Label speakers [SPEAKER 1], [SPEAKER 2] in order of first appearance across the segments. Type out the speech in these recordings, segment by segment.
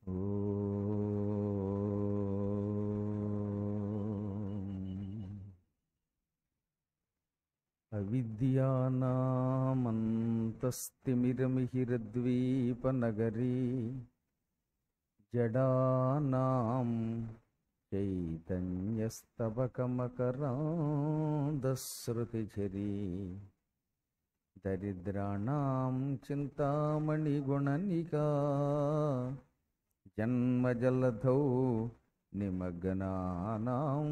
[SPEAKER 1] అవిద్యానామంతస్తిమిరమిహిరద్వీపనగరీ జడానాం చైతన్యస్తబకమకరాంధశ్రుతిఝరీ దరిద్రాణాం చింతామణిగుణనికా జన్మజలధౌ నిమగ్నానాం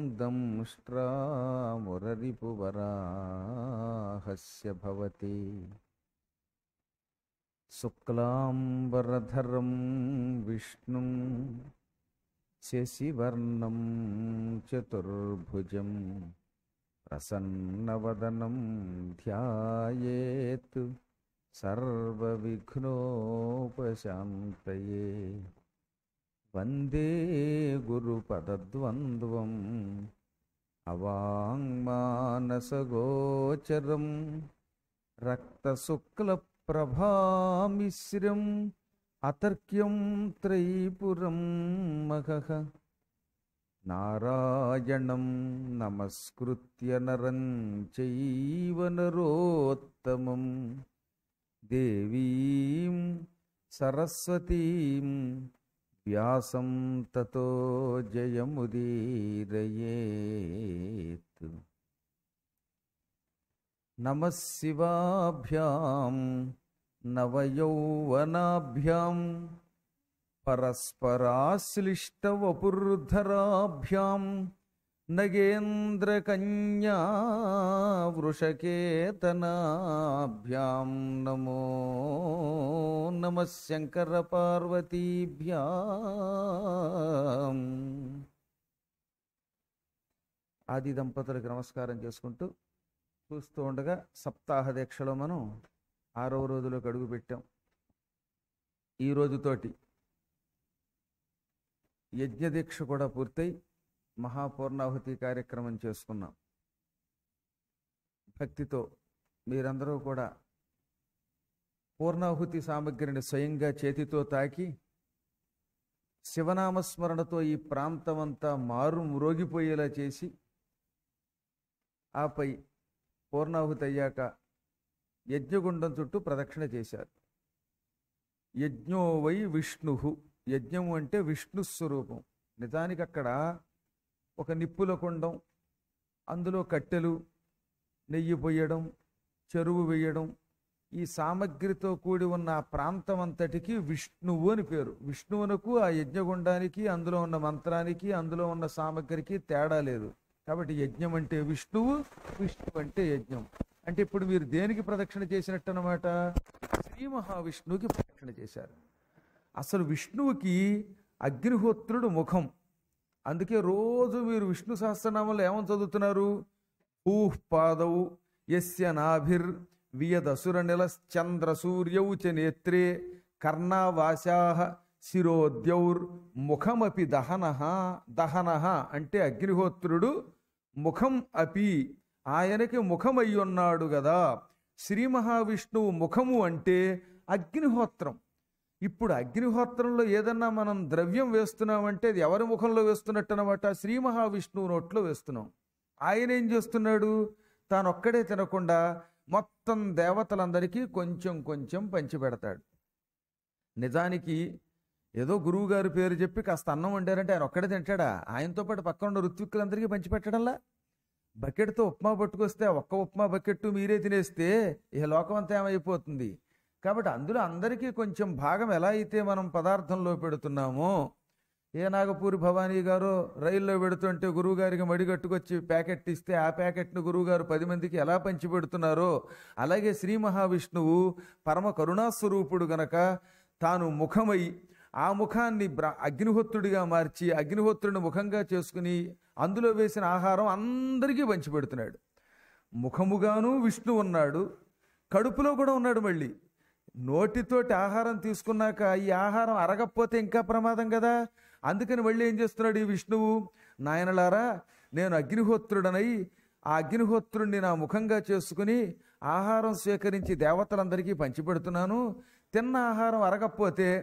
[SPEAKER 1] దంష్ట్రామురరిపువరాహస్య భవతి శుక్లాంబరధరం విష్ణుం శశివర్ణం చతుర్భుజం ప్రసన్నవదనం ధ్యాయేత్ సర్వవిఘ్నోపశాంతయే. వందే గురుపదద్వంద్వం అవాంగ్మానసగోచరం రక్తశుక్లప్రభామిశ్రం అతర్క్యం త్రైపురం మహః. నారాయణం నమస్కృత్య నరం చైవ నరోత్తమం దేవీం సరస్వతీం వ్యాసం తతో జయముదీరయేత్. నమః శివాభ్యాం నవయౌవనాభ్యాం పరస్పరాశ్లిష్టవపుర్ధరాభ్యాం నగేంద్రకన్యా వృషకేతనాభ్యాం నమో నమః శంకరపార్వతీభ్యాం. ఆది దంపతులకు నమస్కారం చేసుకుంటూ చూస్తూ ఉండగా సప్తాహ దీక్షలో మనం 6వ రోజులోకి అడుగు పెట్టాం. ఈ రోజుతోటి యజ్ఞదీక్ష కూడా పూర్తయి మహాపూర్ణాహుతి కార్యక్రమం చేసుకున్నాం. భక్తితో మీరందరూ కూడా పూర్ణాహుతి సామగ్రిని స్వయంగా చేతితో తాకి శివనామస్మరణతో ఈ ప్రాంతమంతా మారు మ్రోగిపోయేలా చేసి ఆపై పూర్ణాహుతి అయ్యాక యజ్ఞగుండం చుట్టూ ప్రదక్షిణ చేశారు. యజ్ఞో వై విష్ణు, యజ్ఞము అంటే విష్ణు స్వరూపం. నిజానికి అక్కడ ఒక నిప్పుల కుండం, అందులో కట్టెలు, నెయ్యి పొయ్యడం, చెరువు వేయడం, ఈ సామగ్రితో కూడి ఉన్న ఆ ప్రాంతం అంతటికి విష్ణువు అని పేరు. విష్ణువునకు ఆ యజ్ఞగుండానికి, అందులో ఉన్న మంత్రానికి, అందులో ఉన్న సామగ్రికి తేడా లేదు. కాబట్టి యజ్ఞం అంటే విష్ణువు, విష్ణువు అంటే యజ్ఞం. అంటే ఇప్పుడు మీరు దేనికి ప్రదక్షిణ చేసినట్టు అన్నమాట? శ్రీ మహావిష్ణువుకి ప్రదక్షిణ చేశారు. అసలు విష్ణువుకి అగ్నిహోత్రుడు ముఖం. అందుకే రోజు మీరు విష్ణు సహస్రనామంలో ఏమని చదువుతున్నారు? ఊహ్ పాదౌ యస్య నాభిర్ వియదసుర నిలశ్చంద్ర సూర్యౌ చ నేత్రే కర్ణావాసాః శిరోద్యౌర్ ముఖమపి దహనః. దహనః అంటే అగ్నిహోత్రుడు, ముఖం అపి ఆయనకి ముఖమయ్యున్నాడు గదా. శ్రీ మహావిష్ణువు ముఖము అంటే అగ్నిహోత్రం. ఇప్పుడు అగ్నిహోత్రంలో ఏదన్నా మనం ద్రవ్యం వేస్తున్నామంటే అది ఎవరి ముఖంలో వేస్తున్నట్టు అనమాట? శ్రీ మహావిష్ణువు నోట్లో వేస్తున్నాం. ఆయన ఏం చేస్తున్నాడు? తానొక్కడే తినకుండా మొత్తం దేవతలందరికీ కొంచెం కొంచెం పంచిపెడతాడు. నిజానికి ఏదో గురువుగారి పేరు చెప్పి కాస్త అన్నం వండారంటే ఆయన ఒక్కడే తింటాడా? ఆయనతో పాటు పక్కన ఉన్న ఋత్విక్కులందరికీ పంచిపెట్టడంలా. బకెట్తో ఉప్మా పట్టుకొస్తే ఒక్క ఉప్మా బకెట్టు మీరే తినేస్తే ఇక లోకం అంతా ఏమైపోతుంది? కాబట్టి అందులో అందరికీ కొంచెం భాగం ఎలా అయితే మనం పదార్థంలో పెడుతున్నామో, ఏ నాగపూరి భవానీ గారు రైల్లో పెడుతుంటే గురువుగారికి మడి కట్టుకొచ్చి ప్యాకెట్ ఇస్తే ఆ ప్యాకెట్ను గురువుగారు 10 మందికి ఎలా పంచిపెడుతున్నారో, అలాగే శ్రీ మహావిష్ణువు పరమ కరుణాస్వరూపుడు గనక తాను ముఖమై ఆ ముఖాన్ని అగ్నిహోత్రుడిగా మార్చి అగ్నిహోత్రుడిని ముఖంగా చేసుకుని అందులో వేసిన ఆహారం అందరికీ పంచిపెడుతున్నాడు. ముఖముగాను విష్ణు ఉన్నాడు, కడుపులో కూడా ఉన్నాడు. మళ్ళీ నోటితోటి ఆహారం తీసుకున్నాక ఈ ఆహారం అరగకపోతే ఇంకా ప్రమాదం కదా. అందుకని మళ్ళీ ఏం చేస్తున్నాడు ఈ విష్ణువు? నాయనలారా, నేను అగ్నిహోత్రుడనై ఆ అగ్నిహోత్రుడిని నా ముఖంగా చేసుకుని ఆహారం స్వీకరించి దేవతలందరికీ పంచిపెడుతున్నాను. తిన్న ఆహారం అరగకపోతే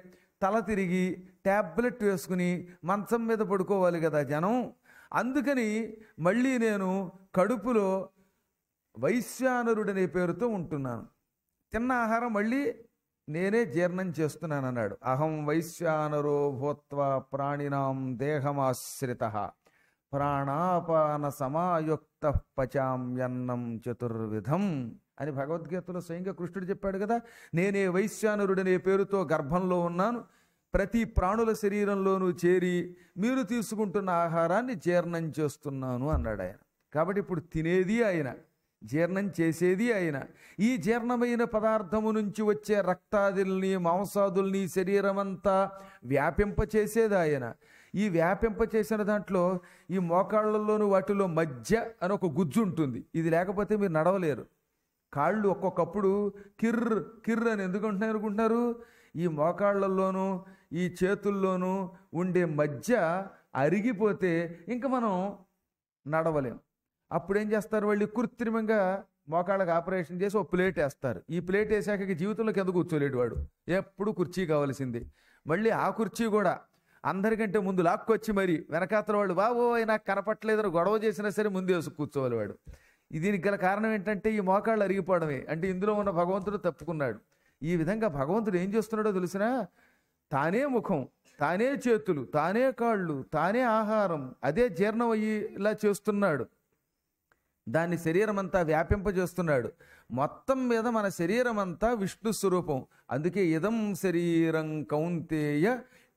[SPEAKER 1] తల తిరిగి ట్యాబ్లెట్ వేసుకుని మంచం మీద పడుకోవాలి కదా జనం. అందుకని మళ్ళీ నేను కడుపులో వైశ్వానరుడనే పేరుతో ఉంటున్నాను. తిన్న ఆహారం మళ్ళీ నేనే జీర్ణం చేస్తున్నాను అన్నాడు. అహం వైశ్వానరో భూత్వా ప్రాణినాం దేహమాశ్రిత ప్రాణాపాన సమాయుక్త పచామ్యన్నం చతుర్విధం అని భగవద్గీతలో స్వయంగా కృష్ణుడు చెప్పాడు కదా. నేనే వైశ్వానరుడనే పేరుతో గర్భంలో ఉన్నాను, ప్రతి ప్రాణుల శరీరంలోనూ చేరి మీరు తీసుకుంటున్న ఆహారాన్ని జీర్ణం చేస్తున్నాను అన్నాడు ఆయన. కాబట్టి ఇప్పుడు తినేది ఆయన, జీర్ణం చేసేది ఆయన. ఈ జీర్ణమైన పదార్థము నుంచి వచ్చే రక్తాదుల్ని మాంసాదుల్ని శరీరమంతా వ్యాపింపచేసేది ఆయన. ఈ వ్యాపింపచేసిన దాంట్లో ఈ మోకాళ్ళల్లోనూ వాటిలో మధ్య అని ఒక గుజ్జు ఉంటుంది. ఇది లేకపోతే మీరు నడవలేరు. కాళ్ళు ఒక్కొక్కప్పుడు కిర్ర్ కిర్ర్ అని ఎందుకు ఉంటున్నాయి అనుకుంటున్నారు? ఈ మోకాళ్ళల్లోనూ ఈ చేతుల్లోనూ ఉండే మధ్య అరిగిపోతే ఇంకా మనం నడవలేం. అప్పుడు ఏం చేస్తారు? వాళ్ళు కృత్రిమంగా మోకాళ్ళకి ఆపరేషన్ చేసి ఒక ప్లేట్ వేస్తారు. ఈ ప్లేట్ వేసాక జీవితంలోకి ఎందుకు కూర్చోలేడు వాడు, ఎప్పుడు కుర్చీ కావాల్సింది. మళ్ళీ ఆ కుర్చీ కూడా అందరికంటే ముందు లాక్కొచ్చి మరి వెనకాతల వాళ్ళు బాబో నాకు కనపట్లేదని గొడవ చేసినా సరే ముందు వేసి కూర్చోవాలి వాడు. దీనికి గల కారణం ఏంటంటే ఈ మోకాళ్ళు అరిగిపోవడమే. అంటే ఇందులో ఉన్న భగవంతుడు తప్పుకున్నాడు. ఈ విధంగా భగవంతుడు ఏం చేస్తున్నాడో తెలిసినా, తానే ముఖం, తానే చేతులు, తానే కాళ్ళు, తానే ఆహారం, అదే జీర్ణం అయ్యేలా చేస్తున్నాడు. దాన్ని శరీరం అంతా వ్యాపింపజేస్తున్నాడు. మొత్తం మీద మన శరీరం అంతా విష్ణు స్వరూపం. అందుకే ఇదం శరీరం కౌంతేయ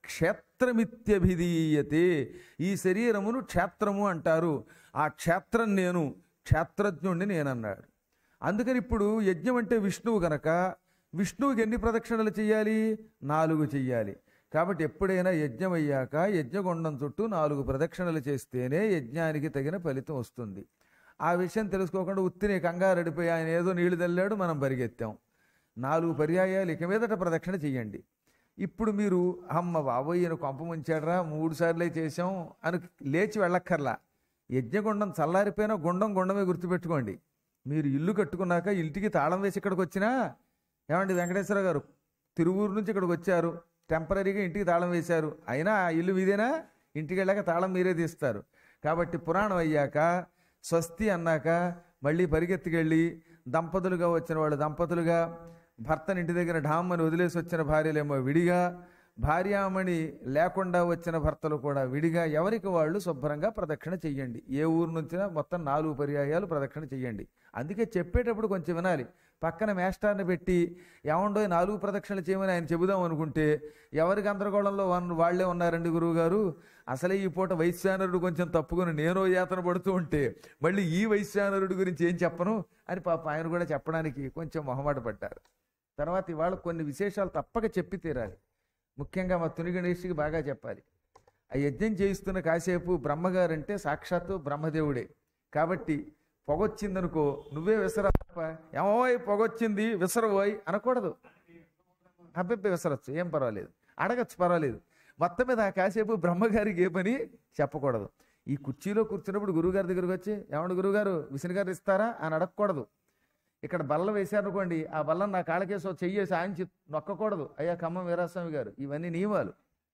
[SPEAKER 1] క్షేత్రమిత్యభిధీయతే. ఈ శరీరమును క్షేత్రము అంటారు. ఆ క్షేత్రం నేను, క్షేత్రజ్ఞుణ్ణి నేనన్నాడు. అందుకని ఇప్పుడు యజ్ఞం అంటే విష్ణువు గనక విష్ణువుకి ఎన్ని ప్రదక్షిణలు చెయ్యాలి? 4 చెయ్యాలి. కాబట్టి ఎప్పుడైనా యజ్ఞం అయ్యాక యజ్ఞగుండం చుట్టూ 4 ప్రదక్షిణలు చేస్తేనే యజ్ఞానికి తగిన ఫలితం వస్తుంది. ఆ విషయం తెలుసుకోకుండా ఉత్తినే కంగారడిపోయి ఆయన ఏదో నీళ్లు చల్లాడు, మనం పరిగెత్తాం. 4 పర్యాయాలు ఇక మీదట ప్రదక్షిణ చెయ్యండి. ఇప్పుడు మీరు అమ్మ బాబోయ్ ఈయన కొంప ముంచాడరా 3 సార్లే చేసాం అని లేచి వెళ్ళక్కర్లా. యజ్ఞగుండం చల్లారిపోయినా గుండమే గుర్తుపెట్టుకోండి. మీరు ఇల్లు కట్టుకున్నాక ఇంటికి తాళం వేసి ఇక్కడికి వచ్చినా, ఏమండి వెంకటేశ్వర గారు తిరువూరు నుంచి ఇక్కడికి వచ్చారు, టెంపరీగా ఇంటికి తాళం వేశారు, అయినా ఆ ఇల్లు మీదేనా, ఇంటికి వెళ్ళాక తాళం మీరే తీస్తారు. కాబట్టి పురాణం అయ్యాక స్వస్తి అన్నాక మళ్ళీ పరిగెత్తుకెళ్ళి దంపతులుగా వచ్చిన వాళ్ళు దంపతులుగా, భర్తని ఇంటి దగ్గర ఢామ్మని వదిలేసి వచ్చిన భార్యలేమో విడిగా, భార్యామణి లేకుండా వచ్చిన భర్తలు కూడా విడిగా, ఎవరికి వాళ్ళు శుభ్రంగా ప్రదక్షిణ చెయ్యండి. ఏ ఊరు నుంచినా మొత్తం 4 పర్యాయాలు ప్రదక్షిణ చెయ్యండి. అందుకే చెప్పేటప్పుడు కొంచెం వినాలి. పక్కన మేస్టార్ని పెట్టి ఏమండో 4 ప్రదక్షిణలు చేయమని ఆయన చెబుదాం అనుకుంటే ఎవరికి గందరగోళంలో వాళ్లే ఉన్నారండి గురువుగారు, అసలే ఈ పూట వైశ్వానరుడు కొంచెం తప్పుకొని నేను యాతన పడుతూ ఉంటే మళ్ళీ ఈ వైశ్వానరుడి గురించి ఏం చెప్పను అని పాప ఆయన కూడా చెప్పడానికి కొంచెం మొహమాట పడ్డారు. తర్వాత ఇవాళ కొన్ని విశేషాలు తప్పక చెప్పి తీరాలి. ముఖ్యంగా మా తుని గణేష్కి బాగా చెప్పాలి. ఆ యజ్ఞం చేయిస్తున్న కాసేపు బ్రహ్మగారంటే సాక్షాత్తు బ్రహ్మదేవుడే. కాబట్టి పొగొచ్చిందనుకో నువ్వే విసరా, ఏమోయ్ పొగొచ్చింది విసరబోయ్ అనకూడదు. అబ్బెబ్బే విసరచ్చు, ఏం పర్వాలేదు, అడగచ్చు, పర్వాలేదు. మొత్తం మీద ఆ కాసేపు బ్రహ్మగారికి ఏ పని చెప్పకూడదు. ఈ కుర్చీలో కూర్చున్నప్పుడు గురువుగారి దగ్గరికి వచ్చి ఏమన్నా గురువుగారు విసినగారు ఇస్తారా అని అడగకూడదు. ఇక్కడ బల్ల వేశారనుకోండి, ఆ బల్లం నా కాళ్ళకేసో చెయ్యేసి ఆయించి నొక్కకూడదు. అయ్యా ఖమ్మం వీరాస్వామి గారు, ఇవన్నీ నియమాలు.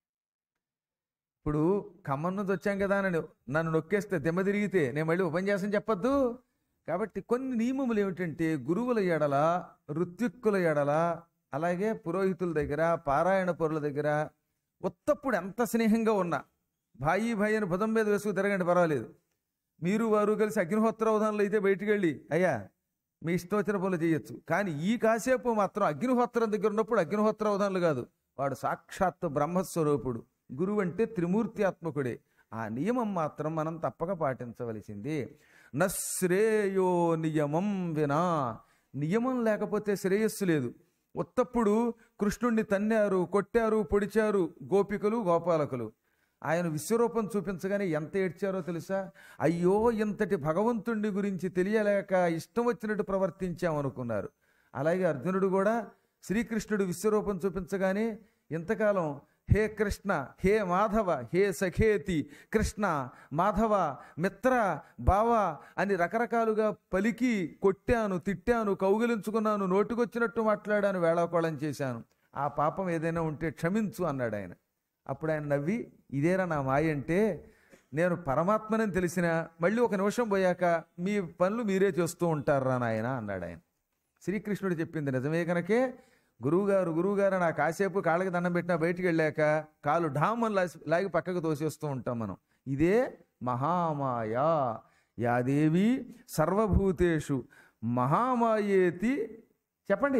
[SPEAKER 1] ఇప్పుడు ఖమ్మం నుంచి వచ్చాం కదా అని నన్ను నొక్కేస్తే దెమ్మ తిరిగితే నేను మళ్ళీ ఉపన్యాసం చెప్పొద్దు. కాబట్టి కొన్ని నియమములు ఏమిటంటే గురువుల ఎడల, ఋత్విక్కుల ఎడల, అలాగే పురోహితుల దగ్గర, పారాయణ పరుల దగ్గర ఉత్తప్పుడు ఎంత స్నేహంగా ఉన్నా భాయి అని భుజం మీద వేసుకు తిరగండి, పర్వాలేదు. మీరు వారు కలిసి అగ్నిహోత్రవధానంలో అయితే బయటికి వెళ్ళి అయ్యా మీ ఇష్టం వచ్చిన పనులు చేయొచ్చు. కానీ ఈ కాసేపు మాత్రం అగ్నిహోత్రం దగ్గర ఉన్నప్పుడు అగ్నిహోత్రవధానాలు కాదు, వాడు సాక్షాత్తు బ్రహ్మస్వరూపుడు. గురువు అంటే త్రిమూర్తి ఆత్మకుడే. ఆ నియమం మాత్రం మనం తప్పక పాటించవలసింది. నశ్రేయో నియమం వినా, నియమం లేకపోతే శ్రేయస్సు లేదు. ఉత్తప్పుడు కృష్ణుణ్ణి తన్నారు, కొట్టారు, పొడిచారు గోపికలు, గోపాలకులు. ఆయన విశ్వరూపం చూపించగానే ఎంత ఏడ్చారో తెలుసా? అయ్యో ఇంతటి భగవంతుడి గురించి తెలియలేక ఇష్టం వచ్చినట్టు ప్రవర్తించామనుకున్నారు. అలాగే అర్జునుడు కూడా శ్రీకృష్ణుడు విశ్వరూపం చూపించగానే ఇంతకాలం హే కృష్ణ, హే మాధవ, హే సఖేతి, కృష్ణ, మాధవ, మిత్ర, బావ అని రకరకాలుగా పలికి కొట్టాను, తిట్టాను, కౌగిలించుకున్నాను, నోటికొచ్చినట్టు మాట్లాడాను, వేళాకోళం చేశాను. ఆ పాపం ఏదైనా ఉంటే క్షమించు అన్నాడు ఆయన. అప్పుడు ఆయన నవ్వి, ఇదేరా నా మాయ అంటే, నేను పరమాత్మనని తెలిసినా మళ్ళీ ఒక నిమిషం పోయాక మీ పనులు మీరే చేస్తూ ఉంటారా నాయన అన్నాడు ఆయన. శ్రీకృష్ణుడు చెప్పింది నిజమే కనుకే గురువుగారు నా కాసేపు కాళ్ళకి దండం పెట్టినా బయటికి వెళ్ళాక కాలు ఢామని లాగి పక్కకు తోసేస్తూ ఉంటాం మనం. ఇదే మహామాయ. యాదేవి సర్వభూతేషు మహామాయేతి, చెప్పండి,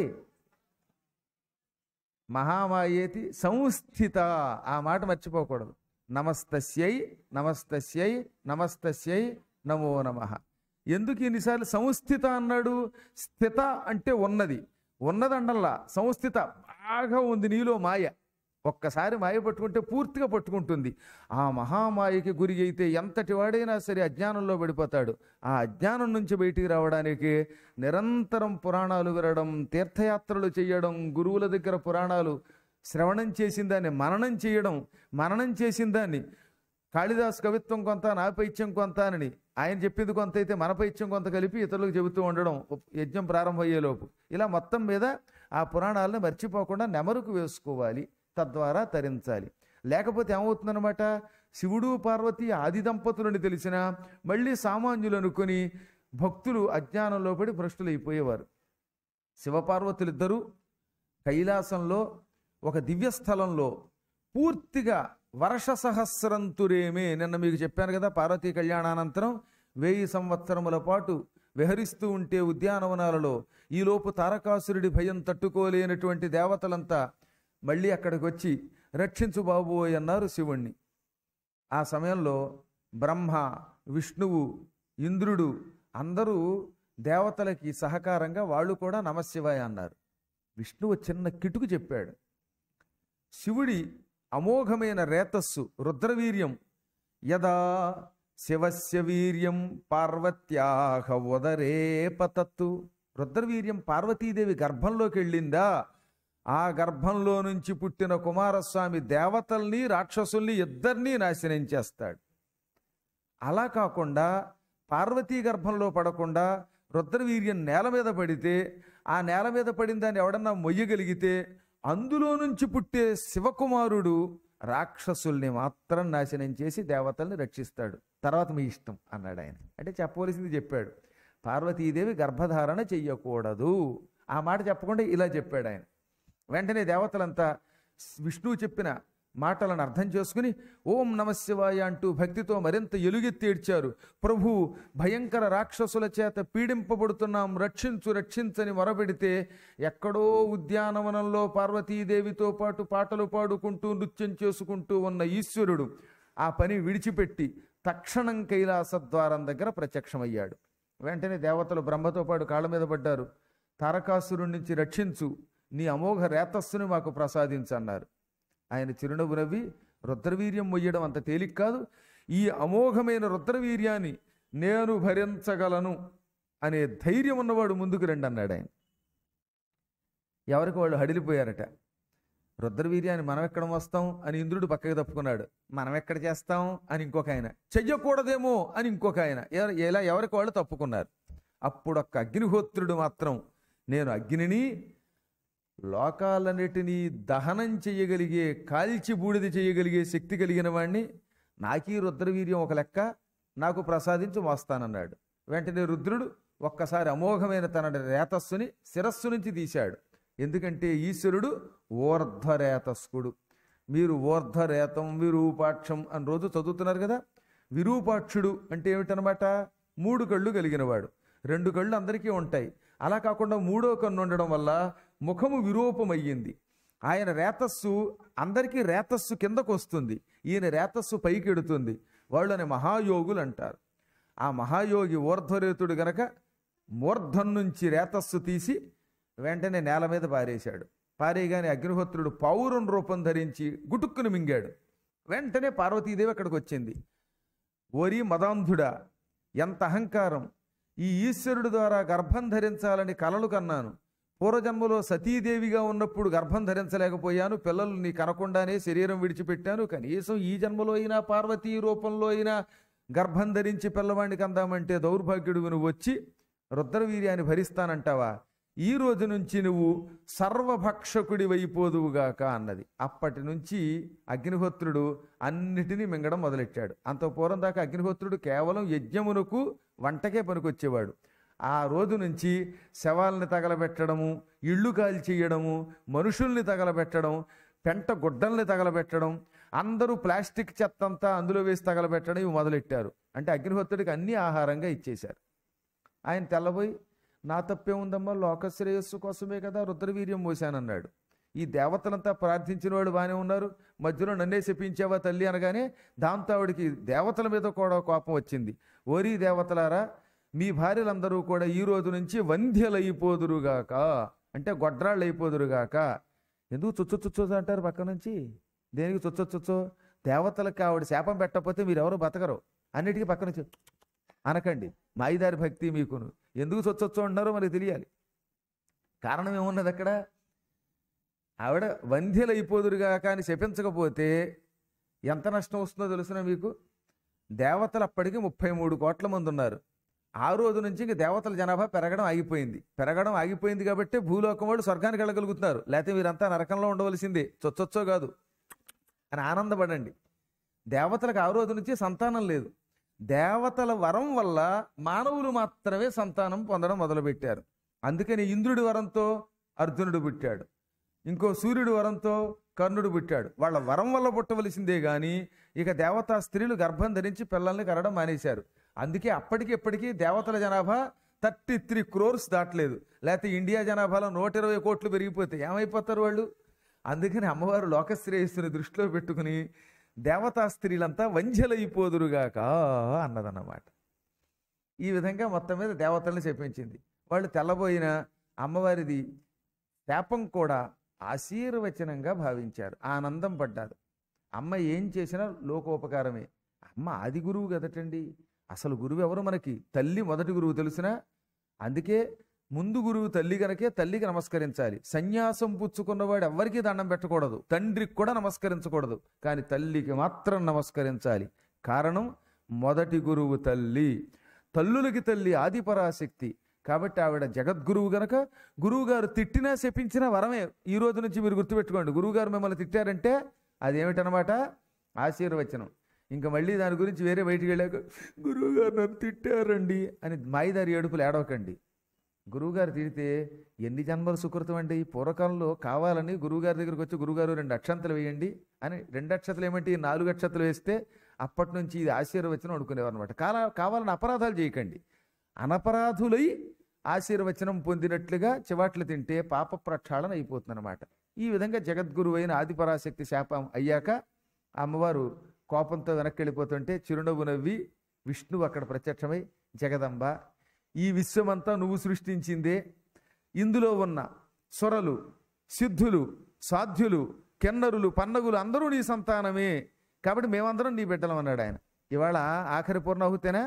[SPEAKER 1] మహామాయేతి సంస్థిత. ఆ మాట మర్చిపోకూడదు. నమస్తస్యై నమస్తస్యై నమస్తస్యై నమో నమః. ఎందుకు ఇన్నిసార్లు సంస్థిత అన్నాడు? స్థిత అంటే ఉన్నదండల్లా. సంస్థిత బాగా ఉంది నీలో మాయ. ఒక్కసారి మాయ పట్టుకుంటే పూర్తిగా పట్టుకుంటుంది. ఆ మహామాయకి గురి అయితే ఎంతటి వాడైనా సరే అజ్ఞానంలో పడిపోతాడు. ఆ అజ్ఞానం నుంచి బయటికి రావడానికి నిరంతరం పురాణాలు వినడం, తీర్థయాత్రలు చేయడం, గురువుల దగ్గర పురాణాలు శ్రవణం చేసిన దాన్ని మననం చేసిన దాన్ని కాళిదాసు కవిత్వం కొంత, నా పైత్యం కొంత అని ఆయన చెప్పింది కొంత అయితే మన పైత్యం కొంత కలిపి ఇతరులకు చెబుతూ ఉండడం యజ్ఞం ప్రారంభమయ్యేలోపు. ఇలా మొత్తం మీద ఆ పురాణాలను మర్చిపోకుండా నెమరుకు వేసుకోవాలి, తద్వారా తరించాలి. లేకపోతే ఏమవుతుందన్నమాట, శివుడు పార్వతి ఆది దంపతులని తెలిసినా మళ్ళీ సామాన్యులు అనుకొని భక్తులు అజ్ఞానంలో పడి భ్రష్టులైపోయేవారు. శివపార్వతులిద్దరూ కైలాసంలో ఒక దివ్యస్థలంలో పూర్తిగా వర్ష సహస్రంతురేమే, నిన్న మీకు చెప్పాను కదా, పార్వతీ కళ్యాణానంతరం 1000 సంవత్సరముల పాటు విహరిస్తూ ఉంటే ఉద్యానవనాలలో ఈలోపు తారకాసురుడి భయం తట్టుకోలేనటువంటి దేవతలంతా మళ్ళీ అక్కడికి వచ్చి రక్షించు బాబోయ్ అన్నారు శివుణ్ణి. ఆ సమయంలో బ్రహ్మ, విష్ణువు, ఇంద్రుడు అందరూ దేవతలకి సహకారంగా వాళ్ళు కూడా నమశివాయ అన్నారు. విష్ణువు చిన్న కిటుకు చెప్పాడు. శివుడి అమోఘమైన రేతస్సు రుద్రవీర్యం యదా శివస్య వీర్యం పార్వత్యాహ ఉదరే పతత్తు. రుద్రవీర్యం పార్వతీదేవి గర్భంలోకి వెళ్ళిందా, ఆ గర్భంలో నుంచి పుట్టిన కుమారస్వామి దేవతల్ని రాక్షసుల్ని ఇద్దరినీ నాశనం చేస్తాడు. అలా కాకుండా పార్వతీ గర్భంలో పడకుండా రుద్రవీర్యం నేల మీద పడితే, ఆ నేల మీద పడిన దాన్ని ఎవడన్నా మొయ్యగలిగితే అందులో నుంచి పుట్టే శివకుమారుడు రాక్షసుల్ని మాత్రం నాశనం చేసి దేవతల్ని రక్షిస్తాడు. తర్వాత మీ ఇష్టం అన్నాడు ఆయన. అంటే చెప్పవలసింది చెప్పాడు. పార్వతీదేవి గర్భధారణ చెయ్యకూడదు ఆ మాట చెప్పకుండా ఇలా చెప్పాడు ఆయన. వెంటనే దేవతలంతా విష్ణువు చెప్పిన మాటలను అర్థం చేసుకుని ఓం నమశివాయ అంటూ భక్తితో మరింత ఎలుగెత్తి ఏడ్చారు. ప్రభు, భయంకర రాక్షసుల చేత పీడింపబడుతున్నాం, రక్షించు రక్షించని మొరపెడితే ఎక్కడో ఉద్యానవనంలో పార్వతీదేవితో పాటు పాటలు పాడుకుంటూ నృత్యం చేసుకుంటూ ఉన్న ఈశ్వరుడు ఆ పని విడిచిపెట్టి తక్షణం కైలాస ద్వారం దగ్గర ప్రత్యక్షమయ్యాడు. వెంటనే దేవతలు బ్రహ్మతో పాటు కాళ్ళ మీద పడ్డారు. తారకాసురుడి నుంచి రక్షించు, నీ అమోఘ రేతస్సుని మాకు ప్రసాదించన్నారు. ఆయన చిరునవ్వు నవ్వి, రుద్రవీర్యం మొయ్యడం అంత తేలిక కాదు, ఈ అమోఘమైన రుద్రవీర్యాన్ని నేను భరించగలను అనే ధైర్యం ఉన్నవాడు ముందుకు రండి అన్నాడు ఆయన. ఎవరికి వాళ్ళు హడిలిపోయారట. రుద్రవీర్యాన్ని మనం ఎక్కడ వస్తాం అని ఇంద్రుడు పక్కకి తప్పుకున్నాడు. మనం ఎక్కడ చేస్తాం అని ఇంకొక ఆయన, చెయ్యకూడదేమో అని ఇంకొక ఆయన, ఇలా ఎవరికి వాళ్ళు తప్పుకున్నారు. అప్పుడు ఒక్క అగ్నిహోత్రుడు మాత్రం, నేను అగ్నిని లోకాలన్నిటినీ దహనం చేయగలిగే, కాల్చి బూడిద చేయగలిగే శక్తి కలిగిన వాణ్ణి, నాకీ రుద్రవీర్యం ఒక లెక్క, నాకు ప్రసాదించి మోస్తానన్నాడు. వెంటనే రుద్రుడు ఒక్కసారి అమోఘమైన తన రేతస్సుని శిరస్సు నుంచి తీశాడు. ఎందుకంటే ఈశ్వరుడు ఊర్ధ్వరేతస్కుడు. మీరు ఊర్ధ్వరేతం విరూపాక్షం అని రోజు చదువుతున్నారు కదా. విరూపాక్షుడు అంటే ఏమిటనమాట, 3 కళ్ళు కలిగినవాడు. 2 కళ్ళు అందరికీ ఉంటాయి. అలా కాకుండా 3వ కన్ను ఉండడం వల్ల ముఖము విరూపమయ్యింది. ఆయన రేతస్సు అందరికీ రేతస్సు కిందకు వస్తుంది, ఈయన రేతస్సు పైకి ఎడుతుంది. వాళ్ళని మహాయోగులు అంటారు. ఆ మహాయోగి ఊర్ధ్వరేతుడు గనక మూర్ధం నుంచి రేతస్సు తీసి వెంటనే నేల మీద పారేశాడు. పారేయగానే అగ్నిహోత్రుడు పౌరం రూపం ధరించి గుటుక్కుని మింగాడు. వెంటనే పార్వతీదేవి అక్కడికి వచ్చింది. ఓరి మదాంధుడా, ఎంత అహంకారం! ఈ ఈశ్వరుడు ద్వారా గర్భం ధరించాలని కలలు కన్నాను. పూర్వజన్మలో సతీదేవిగా ఉన్నప్పుడు గర్భం ధరించలేకపోయాను, పిల్లల్ని కనకుండానే శరీరం విడిచిపెట్టాను. కనీసం ఈ జన్మలో అయినా పార్వతీ రూపంలో అయినా గర్భం ధరించి పిల్లవాడికి అందామంటే దౌర్భాగ్యుడు నువ్వు వచ్చి రుద్రవీర్యాన్ని భరిస్తానంటావా? ఈ రోజు నుంచి నువ్వు సర్వభక్షకుడి వైపోదువుగాక అన్నది. అప్పటి నుంచి అగ్నిహోత్రుడు అన్నిటినీ మింగడం మొదలెట్టాడు. అంత పూర్వం దాకా అగ్నిహోత్రుడు కేవలం యజ్ఞమునకు వంటకే పనికొచ్చేవాడు. ఆ రోజు నుంచి శవాల్ని తగలబెట్టడము, ఇళ్ళు కాల్చేయడము, మనుషుల్ని తగలబెట్టడం, పెంట గుడ్డల్ని తగలబెట్టడం, అందరూ ప్లాస్టిక్ చెత్త అంతా అందులో వేసి తగలబెట్టడం ఇవి మొదలెట్టారు. అంటే అగ్నిహోత్రుడికి అన్ని ఆహారంగా ఇచ్చేశారు. ఆయన తెల్లబోయి, నా తప్పే ఉందమ్మా, లోకశ్రేయస్సు కోసమే కదా రుద్రవీర్యం మోశానన్నాడు. ఈ దేవతలంతా ప్రార్థించిన వాళ్ళు బాగానే ఉన్నారు, మధ్యలో నన్నే శపించావా తల్లి అనగానే దాంతో ఆవిడికి దేవతల మీద కూడా కోపం వచ్చింది. ఓరీ దేవతలారా, మీ భార్యలందరూ కూడా ఈ రోజు నుంచి వంధ్యలైపోదురుగాక, అంటే గొడ్రాళ్ళు అయిపోదురుగాక. ఎందుకు చుచ్చు అంటారు పక్క నుంచి? దేనికి చుచ్చో? దేవతలకు ఆవిడ శాపం పెట్టకపోతే మీరెవరో బతకరు. అన్నిటికీ పక్క నుంచి అనకండి, మాయిదారి భక్తి మీకును. ఎందుకు చొచ్చొచ్చు అంటున్నారో మనకి తెలియాలి. కారణం ఏమున్నది అక్కడ? ఆవిడ వంధ్యలైపోదురుగాక అని శపించకపోతే ఎంత నష్టం వస్తుందో తెలుసునా మీకు? దేవతలు అప్పటికి 33 కోట్ల మంది ఉన్నారు. ఆ రోజు నుంచి ఇంక దేవతల జనాభా పెరగడం ఆగిపోయింది కాబట్టి భూలోకం వాళ్ళు స్వర్గానికి వెళ్ళగలుగుతున్నారు. లేకపోతే వీరంతా నరకంలో ఉండవలసిందే. చొచ్చొచ్చో కాదు అని ఆనందపడండి. దేవతలకు ఆ రోజు నుంచి సంతానం లేదు. దేవతల వరం వల్ల మానవులు మాత్రమే సంతానం పొందడం మొదలుపెట్టారు. అందుకని ఇంద్రుడి వరంతో అర్జునుడు పుట్టాడు, ఇంకో సూర్యుడి వరంతో కర్ణుడు పుట్టాడు. వాళ్ళ వరం వల్ల పుట్టవలసిందే గాని ఇక దేవతా స్త్రీలు గర్భం ధరించి పిల్లల్ని కనడం మానేశారు. అందుకే అప్పటికి దేవతల జనాభా 33 crores దాటలేదు. లేకపోతే ఇండియా జనాభాలో 120 కోట్లు పెరిగిపోతే ఏమైపోతారు వాళ్ళు? అందుకని అమ్మవారు లోకశ్రేయస్సుని దృష్టిలో పెట్టుకుని దేవతా స్త్రీలంతా వంధ్యలైపోదురుగాక అన్నదన్నమాట. ఈ విధంగా మొత్తం మీద దేవతల్ని చెప్పించింది. వాళ్ళు తెల్లబోయిన అమ్మవారిది శాపం కూడా ఆశీర్వచనంగా భావించారు, ఆనందం పడ్డారు. అమ్మ ఏం చేసినా లోకోపకారమే. అమ్మ ఆది గురువు కదటండి. అసలు గురువు ఎవరు మనకి? తల్లి మొదటి గురువు తెలుసునా? అందుకే ముందు గురువు తల్లి గనకే తల్లికి నమస్కరించాలి. సన్యాసం పుచ్చుకున్నవాడు ఎవరికీ దండం పెట్టకూడదు, తండ్రికి కూడా నమస్కరించకూడదు, కానీ తల్లికి మాత్రం నమస్కరించాలి. కారణం మొదటి గురువు తల్లి. తల్లులకి తల్లి ఆదిపరాశక్తి కాబట్టి ఆవిడ జగద్గురువు గనక గురువుగారు తిట్టినా శపించినా వరమే. ఈ రోజు నుంచి మీరు గుర్తుపెట్టుకోండి, గురువుగారు మిమ్మల్ని తిట్టారంటే అదేమిటనమాట? ఆశీర్వచనం. ఇంకా మళ్ళీ దాని గురించి వేరే బయటికి వెళ్ళాక గురువుగారు నన్ను తిట్టారండి అని మాయిదారి ఏడుపులు ఏడవకండి. గురువుగారు తిడితే ఎన్ని జన్మల సుకృతం అండి. పూర్వకాలంలో కావాలని గురువుగారి దగ్గరికి వచ్చి గురువుగారు 2 అక్షంతలు వేయండి అని, 2 అక్షతలు ఏమంటే 4 అక్షతలు వేస్తే అప్పటి నుంచి ఇది ఆశీర్వచనం అనుకునేవారు అనమాట. కావాలని అపరాధాలు చేయకండి. అనపరాధులై ఆశీర్వచనం పొందినట్లుగా చివాట్లు తింటే పాప ప్రక్షాళన అయిపోతుంది అనమాట. ఈ విధంగా జగద్గురువు అయిన ఆదిపరాశక్తి శాపం అయ్యాక అమ్మవారు కోపంతో వెనక్కి వెళ్ళిపోతుంటే చిరునవ్వు నవ్వి విష్ణువు అక్కడ ప్రత్యక్షమై, జగదంబ, ఈ విశ్వమంతా నువ్వు సృష్టించిందే. ఇందులో ఉన్న స్వరలు, సిద్ధులు, సాధ్యులు, కెన్నరులు, పన్నగులు అందరూ నీ సంతానమే, కాబట్టి మేమందరం నీ బిడ్డలం అన్నాడు ఆయన. ఇవాళ ఆఖరి పూర్ణాహుతేనా?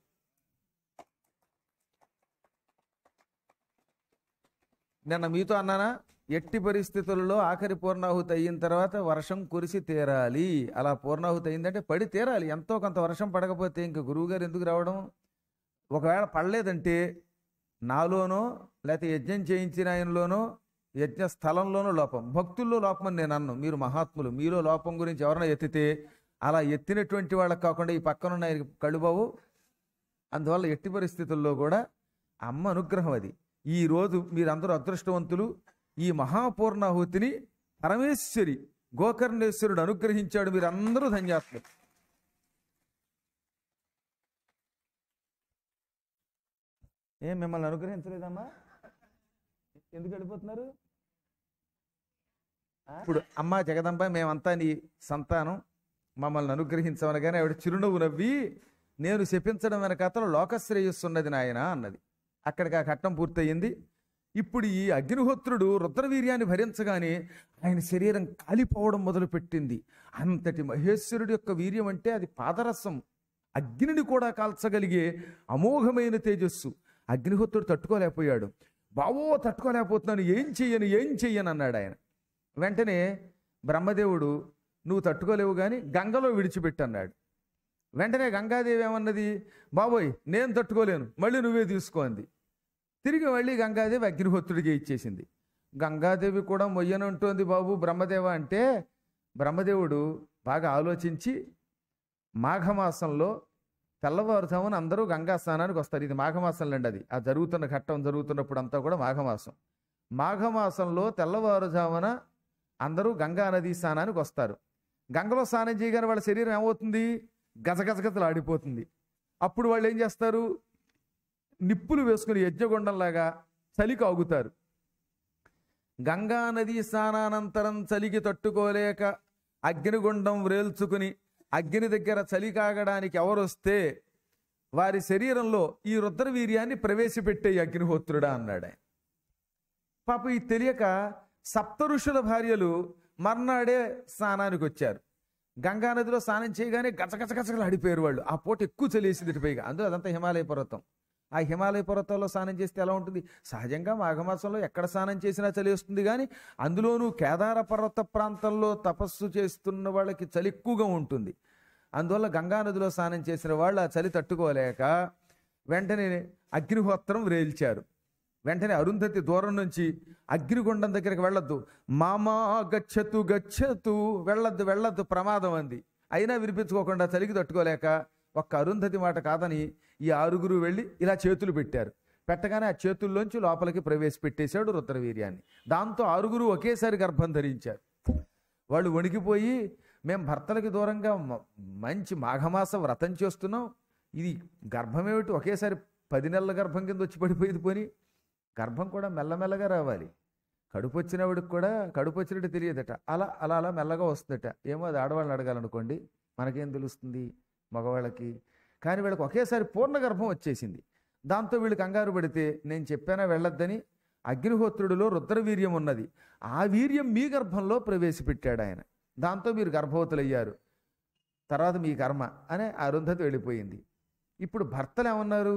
[SPEAKER 1] నిన్న మీతో అన్నానా, ఎట్టి పరిస్థితుల్లో ఆఖరి పూర్ణాహుతి అయిన తర్వాత వర్షం కురిసి తీరాలి. అలా పూర్ణాహుతి అయిందంటే పడి తీరాలి. ఎంతో కొంత వర్షం పడకపోతే ఇంక గురువుగారు ఎందుకు రావడం? ఒకవేళ పడలేదంటే నాలోనో లేకపోతే యజ్ఞం చేయించిన ఆయనలోనో యజ్ఞ స్థలంలోనో లోపం, భక్తుల్లో లోపం అని నేను అన్ను. మీరు మహాత్ములు, మీలో లోపం గురించి ఎవరైనా ఎత్తితే అలా ఎత్తినటువంటి వాళ్ళకి కాకుండా ఈ పక్కనున్న ఆయన కళ్ళుబావు. అందువల్ల ఎట్టి పరిస్థితుల్లో కూడా అమ్మ అనుగ్రహం అది. ఈ రోజు మీరందరూ అదృష్టవంతులు. ఈ మహాపూర్ణాహుతిని పరమేశ్వరి గోకర్ణేశ్వరుడు అనుగ్రహించాడు. మీరందరూ ధన్యాత్ములు. ఏం మిమ్మల్ని అనుగ్రహించలేదమ్మా? ఎందుకు వెళ్ళిపోతున్నారు? ఇప్పుడు అమ్మ జగదంబ, మేమంతా నీ సంతానం, మమ్మల్ని అనుగ్రహించమనగానే ఆవిడ చిరునవ్వు నవ్వి, నేను శపించడం వెనకాతలో లోకశ్రేయస్సున్నది నాయన అన్నది. అక్కడికి ఆ ఘట్టం పూర్తయింది. ఇప్పుడు ఈ అగ్నిహోత్రుడు రుద్రవీర్యాన్ని భరించగానే ఆయన శరీరం కాలిపోవడం మొదలుపెట్టింది. అంతటి మహేశ్వరుడి యొక్క వీర్యం అంటే అది పాదరసం, అగ్నిని కూడా కాల్చగలిగే అమోఘమైన తేజస్సు. అగ్నిహోత్రుడు తట్టుకోలేకపోయాడు. బావో తట్టుకోలేకపోతున్నాను, ఏం చెయ్యను అన్నాడు ఆయన. వెంటనే బ్రహ్మదేవుడు, నువ్వు తట్టుకోలేవు కానీ గంగలో విడిచిపెట్టన్నాడు. వెంటనే గంగాదేవి ఏమన్నది, బాబోయ్ నేను తట్టుకోలేను, మళ్ళీ నువ్వే తీసుకో అంది. తిరిగి మళ్ళీ గంగాదేవి అగ్నిహోత్రుడికి ఇచ్చేసింది. గంగాదేవి కూడా మొయ్యనంటోంది బాబు బ్రహ్మదేవ అంటే, బ్రహ్మదేవుడు బాగా ఆలోచించి మాఘమాసంలో తెల్లవారుజామున అందరూ గంగా స్నానానికి వస్తారు. ఇది మాఘమాసంలో అండి, అది ఆ జరుగుతున్న ఘట్టం జరుగుతున్నప్పుడు అంతా కూడా మాఘమాసం. మాఘమాసంలో తెల్లవారుజామున అందరూ గంగా నదీ స్నానానికి వస్తారు. గంగలో స్నానం చేయగానే వాళ్ళ శరీరం ఏమవుతుంది? గజగజగజలు ఆడిపోతుంది. అప్పుడు వాళ్ళు ఏం చేస్తారు? నిప్పులు వేసుకుని యజ్ఞగుండంలాగా చలికి ఆగుతారు. గంగా నదీ స్నానానంతరం చలికి తట్టుకోలేక అగ్నిగుండం వ్రేల్చుకుని అగ్ని దగ్గర చలి కాగడానికి ఎవరొస్తే వారి శరీరంలో ఈ రుద్రవీర్యాన్ని ప్రవేశపెట్టే అగ్నిహోత్రుడా అన్నాడు. పాప ఇది తెలియక సప్త ఋషుల భార్యలు మర్నాడే స్నానానికి వచ్చారు. గంగా నదిలో స్నానం చేయగానే గచగచగచగలు ఆడిపోయారు వాళ్ళు. ఆ పూట ఎక్కువ చలిసింది పైగా. అందులో అదంతా హిమాలయ పర్వతం. ఆ హిమాలయ పర్వతాల్లో స్నానం చేస్తే ఎలా ఉంటుంది? సహజంగా మాఘమాసంలో ఎక్కడ స్నానం చేసినా చలి వస్తుంది, కానీ అందులోనూ కేదార పర్వత ప్రాంతంలో తపస్సు చేస్తున్న వాళ్ళకి చలి ఎక్కువగా ఉంటుంది. అందువల్ల గంగా నదిలో స్నానం చేసిన వాళ్ళు ఆ చలి తట్టుకోలేక వెంటనే అగ్నిహోత్రం వ్రేల్చారు. వెంటనే అరుంధతి దూరం నుంచి అగ్నిగుండం దగ్గరికి వెళ్ళొద్దు, మామా గచ్చతు గచ్చతు, వెళ్ళొద్దు వెళ్ళొద్దు ప్రమాదం అంది. అయినా వినిపించుకోకుండా చలికి తట్టుకోలేక ఒక్క అరుంధతి మాట కాదని ఈ ఆరుగురు వెళ్ళి ఇలా చేతులు పెట్టారు. పెట్టగానే ఆ చేతుల్లోంచి లోపలికి ప్రవేశపెట్టేశాడు రుద్రవీర్యాన్ని. దాంతో ఆరుగురు ఒకేసారి గర్భం ధరించారు. వాళ్ళు వణికిపోయి, మేము భర్తలకి దూరంగా మంచి మాఘమాస వ్రతం చేస్తున్నాం, ఇది గర్భమేమిటి ఒకేసారి 10 నెలల గర్భం కింద వచ్చి పడిపోయింది. పోని గర్భం కూడా మెల్లమెల్లగా రావాలి. కడుపు వచ్చినవాడికి కూడా కడుపు వచ్చినట్టు తెలియదట, అలా అలా అలా మెల్లగా వస్తుందట. ఏమో అది ఆడవాళ్ళని అడగాలనుకోండి, మనకేం తెలుస్తుంది మగవాళ్ళకి. కానీ వీళ్ళకి ఒకేసారి పూర్ణ గర్భం వచ్చేసింది. దాంతో వీళ్ళు కంగారు పడితే, నేను చెప్పానా వెళ్ళొద్దని, అగ్నిహోత్రుడిలో రుద్రవీర్యం ఉన్నది, ఆ వీర్యం మీ గర్భంలో ప్రవేశపెట్టాడు ఆయన, దాంతో మీరు గర్భవతులయ్యారు, తర్వాత మీ కర్మ అనే అరుంధతి వెళ్ళిపోయింది. ఇప్పుడు భర్తలు ఏమన్నారు?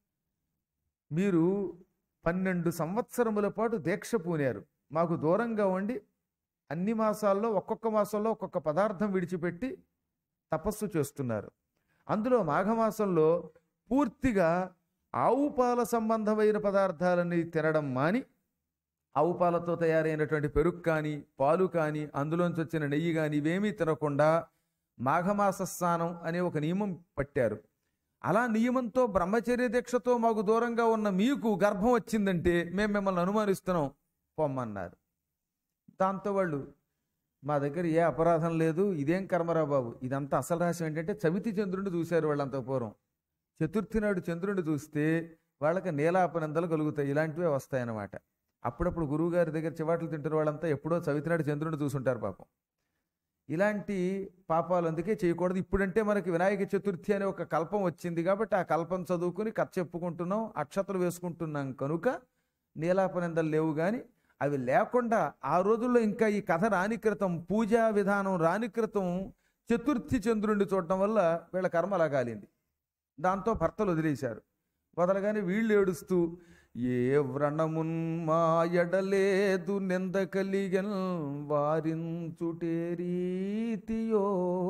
[SPEAKER 1] మీరు 12 సంవత్సరముల పాటు దీక్ష పూనారు, మాకు దూరంగా ఉండి అన్ని మాసాల్లో ఒక్కొక్క మాసంలో ఒక్కొక్క పదార్థం విడిచిపెట్టి తపస్సు చేస్తున్నారు. అందులో మాఘమాసంలో పూర్తిగా ఆవు పాల సంబంధమైన పదార్థాలని తినడం మాని, ఆవు పాలతో తయారైనటువంటి పెరుగు కానీ పాలు కానీ అందులోంచి వచ్చిన నెయ్యి కానీ ఇవేమీ తినకుండా మాఘమాస స్నానం అనే ఒక నియమం పట్టారు. అలా నియమంతో బ్రహ్మచర్య దీక్షతో మాకు దూరంగా ఉన్న మీకు గర్భం వచ్చిందంటే మేము మిమ్మల్ని అనుమానిస్తున్నాం, పొమ్మన్నారు. దాంతో వాళ్ళు, మా దగ్గర ఏ అపరాధం లేదు, ఇదేం కర్మరా బాబు, ఇదంతా అసలు రహస్యం ఏంటంటే చవితి చంద్రుడిని చూశారు వాళ్ళంతా పూర్వం. చతుర్థి నాడు చంద్రుడిని చూస్తే వాళ్ళకి నీలాపనిందలు కలుగుతాయి, ఇలాంటివే వస్తాయన్నమాట. అప్పుడప్పుడు గురువు గారి దగ్గర చివాట్లు తింటున్న వాళ్ళంతా ఎప్పుడో చవితి నాడు చంద్రుడిని చూసుంటారు పాపం. ఇలాంటి పాపాలు అందుకే చేయకూడదు. ఇప్పుడంటే మనకి వినాయక చతుర్థి అనే ఒక కల్పం వచ్చింది కాబట్టి ఆ కల్పం చదువుకుని కథ చెప్పుకుంటున్నాం, అక్షతలు వేసుకుంటున్నాం కనుక నీలాపనిందలు లేవు. కానీ అవి లేకుండా ఆ రోజుల్లో ఇంకా ఈ కథ రాని క్రితం, పూజా విధానం రాని క్రితం చతుర్థి చంద్రుడిని చూడటం వల్ల వీళ్ళ కర్మ అలా కాలింది. దాంతో భర్తలు వదిలేశారు. వదలగానే వీళ్ళు ఏడుస్తూ, ఏ వ్రణమున్ మా ఎడలేదు నింద కలిగన్ వారించుటే రీతియో,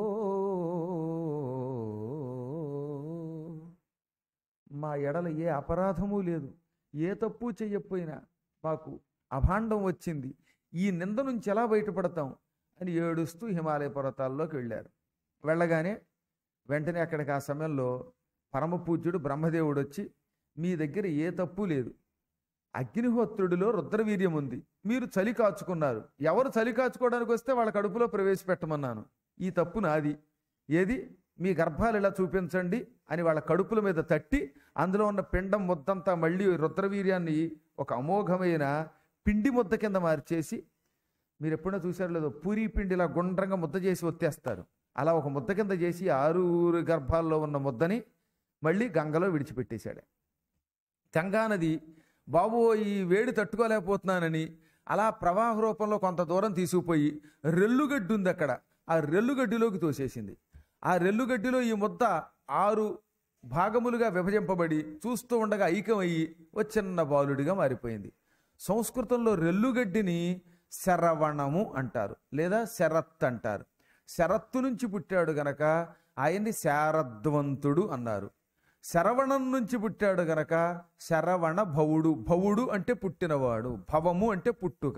[SPEAKER 1] మా ఎడల ఏ అపరాధము లేదు, ఏ తప్పు చెయ్యకపోయినా మాకు అభాండం వచ్చింది, ఈ నింద నుంచి ఎలా బయటపడతాం అని ఏడుస్తూ హిమాలయ పర్వతాల్లోకి వెళ్ళారు. వెళ్ళగానే వెంటనే అక్కడికి ఆ సమయంలో పరమ పూజ్యుడు బ్రహ్మదేవుడు వచ్చి, మీ దగ్గర ఏ తప్పు లేదు, అగ్నిహోత్రుడిలో రుద్రవీర్యం ఉంది, మీరు చలి కాచుకున్నారు, ఎవరు చలి కాచుకోవడానికి వస్తే వాళ్ళ కడుపులో ప్రవేశపెట్టమన్నాను, ఈ తప్పు నాది, ఏది మీ గర్భాలు ఇలా చూపించండి అని వాళ్ళ కడుపుల మీద తట్టి అందులో ఉన్న పిండం ముద్దంతా మళ్ళీ రుద్రవీర్యాన్ని ఒక అమోఘమైన పిండి ముద్ద కింద మార్చేసి, మీరు ఎప్పుడైనా చూసారో లేదో పూరీ పిండి ఇలా గుండ్రంగా ముద్ద చేసి ఒత్తేస్తారు, అలా ఒక ముద్ద కింద చేసి 6 గర్భాల్లో ఉన్న ముద్దని మళ్ళీ గంగలో విడిచిపెట్టేశాడు. గంగానది బాబో ఈ వేడి తట్టుకోలేకపోతున్నానని అలా ప్రవాహ రూపంలో కొంత దూరం తీసుకుపోయి రెల్లుగడ్డి ఉంది అక్కడ, ఆ రెల్లుగడ్డిలోకి తోసేసింది. ఆ రెల్లుగడ్డిలో ఈ ముద్ద 6 భాగములుగా విభజింపబడి చూస్తూ ఉండగా ఐక్యమయ్యి ఓ చిన్న బాలుడిగా మారిపోయింది. సంస్కృతంలో రెల్లుగడ్డిని శరవణము అంటారు, లేదా శరత్ అంటారు. శరత్తు నుంచి పుట్టాడు గనక ఆయన్ని శారద్వంతుడు అన్నారు. శరవణం నుంచి పుట్టాడు గనక శరవణ భవుడు. భవుడు అంటే పుట్టినవాడు, భవము అంటే పుట్టుక.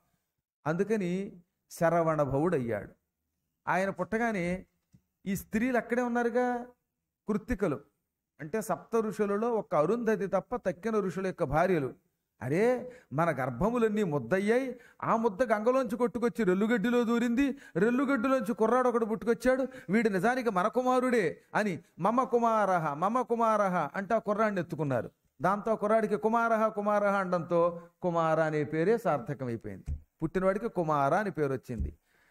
[SPEAKER 1] అందుకని శరవణ భవుడు అయ్యాడు. ఆయన పుట్టగానే ఈ స్త్రీలు అక్కడే ఉన్నారుగా, కృత్తికలు అంటే సప్త ఋషులలో ఒక అరుంధతి తప్ప తక్కిన ఋషుల యొక్క భార్యలు. అరే, మన గర్భములన్నీ ముద్దయ్యాయి, ఆ ముద్ద గంగలోంచి కొట్టుకొచ్చి రెల్లుగడ్డిలో దూరింది, రెల్లుగడ్డిలోంచి కుర్రాడు ఒకడు పుట్టుకొచ్చాడు, వీడు నిజానికి మన కుమారుడే అని మమ కుమారహ మమ కుమారహ అంటే ఆ కుర్రాడిని ఎత్తుకున్నారు. దాంతో కుర్రాడికి కుమారహ కుమారహ అనడంతో కుమార అనే పేరే సార్థకమైపోయింది. పుట్టినవాడికి కుమార అని పేరు వచ్చింది.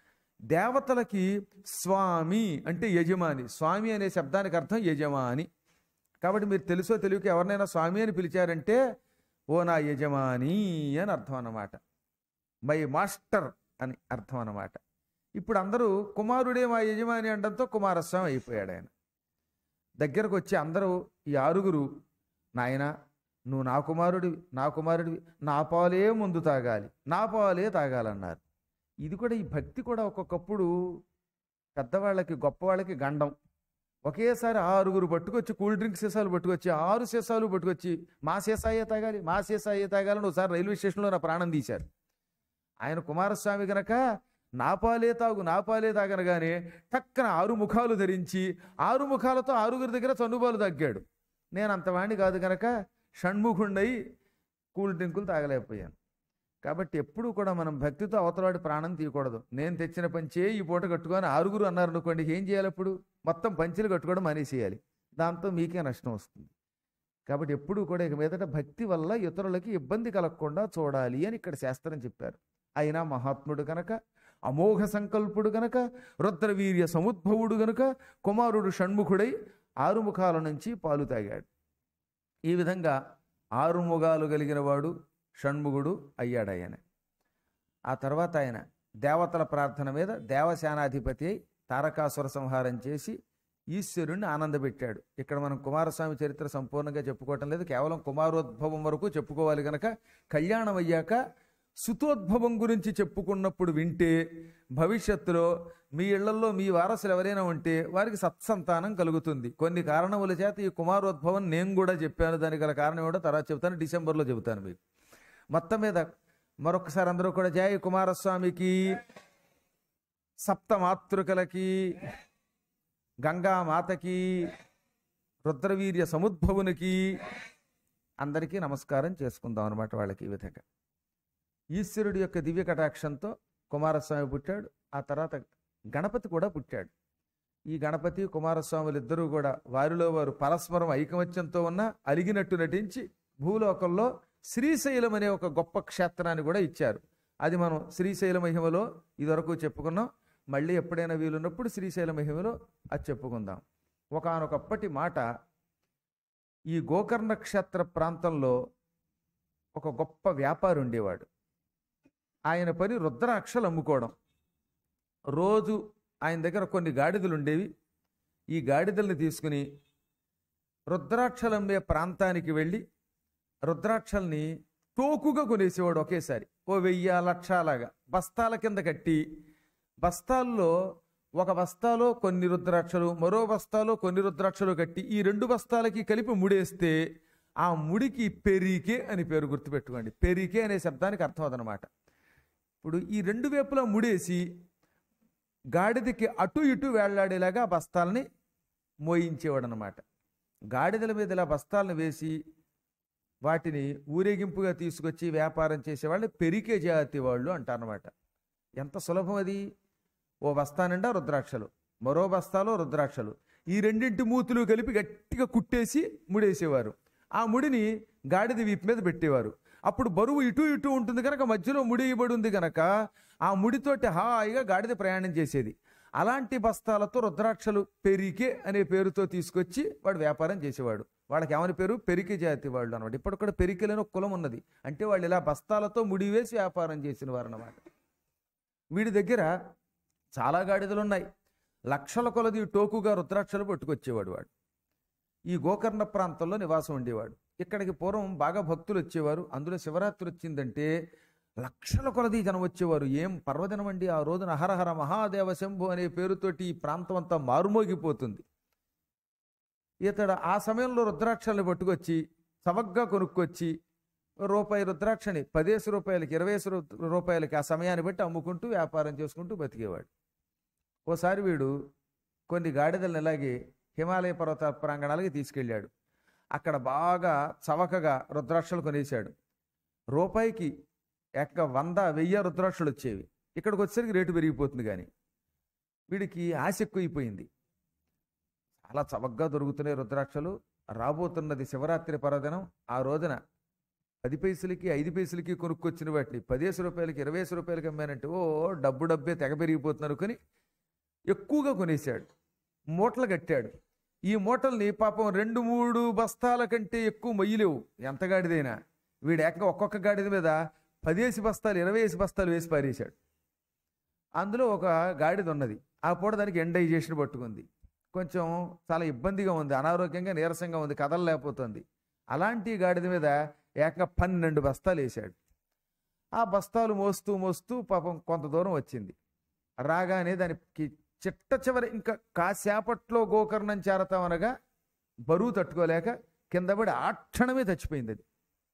[SPEAKER 1] దేవతలకి స్వామి అంటే యజమాని. స్వామి అనే శబ్దానికి అర్థం యజమాని. కాబట్టి మీరు తెలుసో తెలియక ఎవరినైనా స్వామి అని పిలిచారంటే ఓ నా యజమాని అని అర్థం అన్నమాట. మై మాస్టర్ అని అర్థం అన్నమాట. ఇప్పుడు అందరూ కుమారుడే మా యజమాని అనడంతో కుమారస్వామి అయిపోయాడు ఆయన. దగ్గరకు వచ్చి అందరూ ఈ ఆరుగురు, నాయనా నువ్వు నా కుమారుడివి, నా కుమారుడివి, నా పాలే ముందు తాగాలి, నా పాలే తాగాలన్నారు. ఇది కూడా, ఈ భక్తి కూడా ఒక్కొక్కప్పుడు పెద్దవాళ్ళకి గొప్పవాళ్ళకి గండం. ఒకేసారి ఆరుగురు పట్టుకొచ్చి కూల్ డ్రింక్ సీసాలు పట్టుకొచ్చి 6 సీసాలు పట్టుకొచ్చి మా సీసాయే తాగాలి, మా సీసాయే తాగాలని ఒకసారి రైల్వే స్టేషన్లో నా ప్రాణం తీశారు. ఆయన కుమారస్వామి గనక నా పాలే తాగు నా పాలే తాగనగానే టక్కన 6 ముఖాలు ధరించి 6 ముఖాలతో 6గురి దగ్గర చనుబాలు తగ్గాడు. నేను అంతవాణ్ణి కాదు కనుక షణ్ముఖుండై కూల్ డ్రింకులు తాగలేకపోయాను. కాబట్టి ఎప్పుడూ కూడా మనం భక్తితో అవతలవాడి ప్రాణం తీయకూడదు. నేను తెచ్చిన పంచే ఈ పూట కట్టుకొని 6గురు అన్నారు అనుకోండి, ఏం చేయాలి? అప్పుడు మొత్తం పంచులు కట్టుకోవడం మానేసేయాలి. దాంతో మీకే నష్టం వస్తుంది. కాబట్టి ఎప్పుడూ కూడా ఇక మీదట భక్తి వల్ల ఇతరులకి ఇబ్బంది కలగకుండా చూడాలి అని ఇక్కడ శాస్త్రం చెప్పారు. అయినా మహాత్ముడు కనుక, అమోఘ సంకల్పుడు గనక, రుద్రవీర్య సముద్భవుడు గనుక కుమారుడు షణ్ముఖుడై 6 ముఖాల నుంచి పాలు తాగాడు. ఈ విధంగా 6 ముఖాలు కలిగిన వాడు షణ్ముఖుడు అయ్యాడు ఆయన. ఆ తర్వాత ఆయన దేవతల ప్రార్థన మీద దేవసేనాధిపతి అయి తారకాసుర సంహారం చేసి ఈశ్వరుణ్ణి ఆనందపెట్టాడు. ఇక్కడ మనం కుమారస్వామి చరిత్ర సంపూర్ణంగా చెప్పుకోవటం లేదు, కేవలం కుమారోద్భవం వరకు చెప్పుకోవాలి కనుక కళ్యాణం అయ్యాక సుతోద్భవం గురించి చెప్పుకున్నప్పుడు వింటే భవిష్యత్తులో మీ ఇళ్లలో మీ వారసులు ఎవరైనా ఉంటే వారికి సత్సంతానం కలుగుతుంది. కొన్ని కారణముల చేత ఈ కుమారోద్భవం నేను కూడా చెప్పాను, దానికి గల కారణం కూడా తర్వాత చెబుతాను, డిసెంబర్లో చెబుతాను మీకు. మొత్తం మీద మరొకసారి అందరూ కూడా జై కుమారస్వామికి, సప్తమాతృకలకి, గంగామాతకి, రుద్రవీర్య సముద్భవునికి అందరికీ నమస్కారం చేసుకుందాం అనమాట. వాళ్ళకి ఈ విధంగా ఈశ్వరుడి యొక్క దివ్య కటాక్షంతో కుమారస్వామి పుట్టాడు. ఆ తర్వాత గణపతి కూడా పుట్టాడు. ఈ గణపతి కుమారస్వాములు ఇద్దరూ కూడా వారిలో వారు పరస్పరం ఐకమత్యంతో ఉన్న అలిగినట్టు నటించి భూలోకంలో శ్రీశైలం అనే ఒక గొప్ప క్షేత్రాన్ని కూడా ఇచ్చారు. అది మనం శ్రీశైల మహిమలో ఇదివరకు చెప్పుకున్నాం. మళ్ళీ ఎప్పుడైనా వీలున్నప్పుడు శ్రీశైల మహిమలో అది చెప్పుకుందాం. ఒకానొకప్పటి మాట, ఈ గోకర్ణ క్షేత్ర ప్రాంతంలో ఒక గొప్ప వ్యాపారి ఉండేవాడు. ఆయన పని రుద్రాక్షలు అమ్ముకోవడం. రోజు ఆయన దగ్గర కొన్ని గాడిదలు ఉండేవి. ఈ గాడిదల్ని తీసుకుని రుద్రాక్షలు అమ్మే ప్రాంతానికి వెళ్ళి రుద్రాక్షల్ని టోకుగా కొనేసేవాడు. ఒకేసారి 1000 లక్షలాగా బస్తాల కింద కట్టి, బస్తాల్లో ఒక బస్తాలో కొన్ని రుద్రాక్షలు, మరో బస్తాలో కొన్ని రుద్రాక్షలు కట్టి ఈ 2 బస్తాలకి కలిపి ముడేస్తే ఆ ముడికి పెరికే అని పేరు. గుర్తుపెట్టుకోండి, పెరికే అనే శబ్దానికి అర్థం అదనమాట. ఇప్పుడు ఈ 2 వైపులా ముడేసి గాడిదకి అటు ఇటు వేళ్లాడేలాగా బస్తాలని మోయించేవాడు అనమాట. గాడిదల మీద ఇలా బస్తాలను వేసి వాటిని ఊరేగింపుగా తీసుకొచ్చి వ్యాపారం చేసేవాళ్ళని పెరికే జాతి వాళ్ళు అంటారనమాట. ఎంత సులభం అది! ఓ బస్తా నిండా రుద్రాక్షలు, మరో బస్తాలో రుద్రాక్షలు, ఈ 2 మూతులు కలిపి గట్టిగా కుట్టేసి ముడేసేవారు. ఆ ముడిని గాడిద వీపు మీద పెట్టేవారు. అప్పుడు బరువు ఇటు ఇటు ఉంటుంది కనుక మధ్యలో ముడియబడి ఉంది కనుక ఆ ముడితోటి హాయిగా గాడిద ప్రయాణం చేసేది. అలాంటి బస్తాలతో రుద్రాక్షలు పెరికే అనే పేరుతో తీసుకొచ్చి వాడు వ్యాపారం చేసేవాడు. వాళ్ళకి ఏమని పేరు? పెరికే జాతి వాళ్ళు అనమాట. ఇప్పుడు కూడా పెరికెలని ఒక కులం ఉన్నది. అంటే వాళ్ళు ఇలా బస్తాలతో ముడివేసి వ్యాపారం చేసిన వారు అన్నమాట. వీడి దగ్గర చాలా గాడిదలు ఉన్నాయి. లక్షల కొలది టోకుగా రుద్రాక్షలు పట్టుకొచ్చేవాడు వాడు. ఈ గోకర్ణ ప్రాంతంలో నివాసం ఉండేవాడు. ఇక్కడికి పూర్వం బాగా భక్తులు వచ్చేవారు. అందులో శివరాత్రి వచ్చిందంటే లక్షల కొలది జనం వచ్చేవారు. ఏం పర్వదినం అండి! ఆ రోజున హరహర మహాదేవ శంభు అనే పేరుతోటి ఈ ప్రాంతం అంతా మారుమోగిపోతుంది. ఇతడు ఆ సమయంలో రుద్రాక్షల్ని పట్టుకొచ్చి చవగ్గా కొనుక్కొచ్చి రూపాయి రుద్రాక్షని 10 రూపాయలకి 20 రూపాయలకి ఆ సమయాన్ని బట్టి అమ్ముకుంటూ వ్యాపారం చేసుకుంటూ బతికేవాడు. ఓసారి వీడు కొన్ని గాడిదలను ఇలాగే హిమాలయ పర్వత ప్రాంగణాలకి తీసుకెళ్ళాడు. అక్కడ బాగా చవకగా రుద్రాక్షలు కొనేశాడు. రూపాయికి ఏకంగా 100,000 రుద్రాక్షలు వచ్చేవి. ఇక్కడికి వచ్చేసరికి రేటు పెరిగిపోతుంది. కానీ వీడికి ఆశ ఎక్కువైపోయింది. చాలా చవకగా దొరుకుతున్నాయి రుద్రాక్షలు. రాబోతున్నది శివరాత్రి పర్వదినం. ఆ రోజున 10 పైసలకి 5 పైసలకి కొనుక్కొచ్చిన వాటిని 10 రూపాయలకి 20 రూపాయలకి అమ్మానంటే డబ్బే తెగ పెరిగిపోతున్నారు అనుకుని ఎక్కువగా కొనేశాడు. మూటలు కట్టాడు. ఈ మూటల్ని పాపం 2-3 బస్తాల కంటే ఎక్కువ మొయ్యలేవు ఎంత గాడిదైనా. వీడు ఏకంగా ఒక్కొక్క గాడిద మీద 10 బస్తాలు 20 బస్తాలు వేసి పారేశాడు. అందులో ఒక గాడిద ఉన్నది. ఆ పూట దానికి ఎండైజేషన్ పట్టుకుంది. కొంచెం చాలా ఇబ్బందిగా ఉంది, అనారోగ్యంగా నీరసంగా ఉంది, కదలలేకపోతుంది. అలాంటి గాడిద మీద ఏకంగా 12 బస్తాలు వేశాడు. ఆ బస్తాలు మోస్తూ మోస్తూ పాపం కొంత దూరం వచ్చింది. రాగానే దానికి చిట్ట చివరి ఇంకా కాసేపట్లో గోకర్ణం చేరతామనగా బరువు తట్టుకోలేక కింద పడి ఆ క్షణమే చచ్చిపోయింది అది.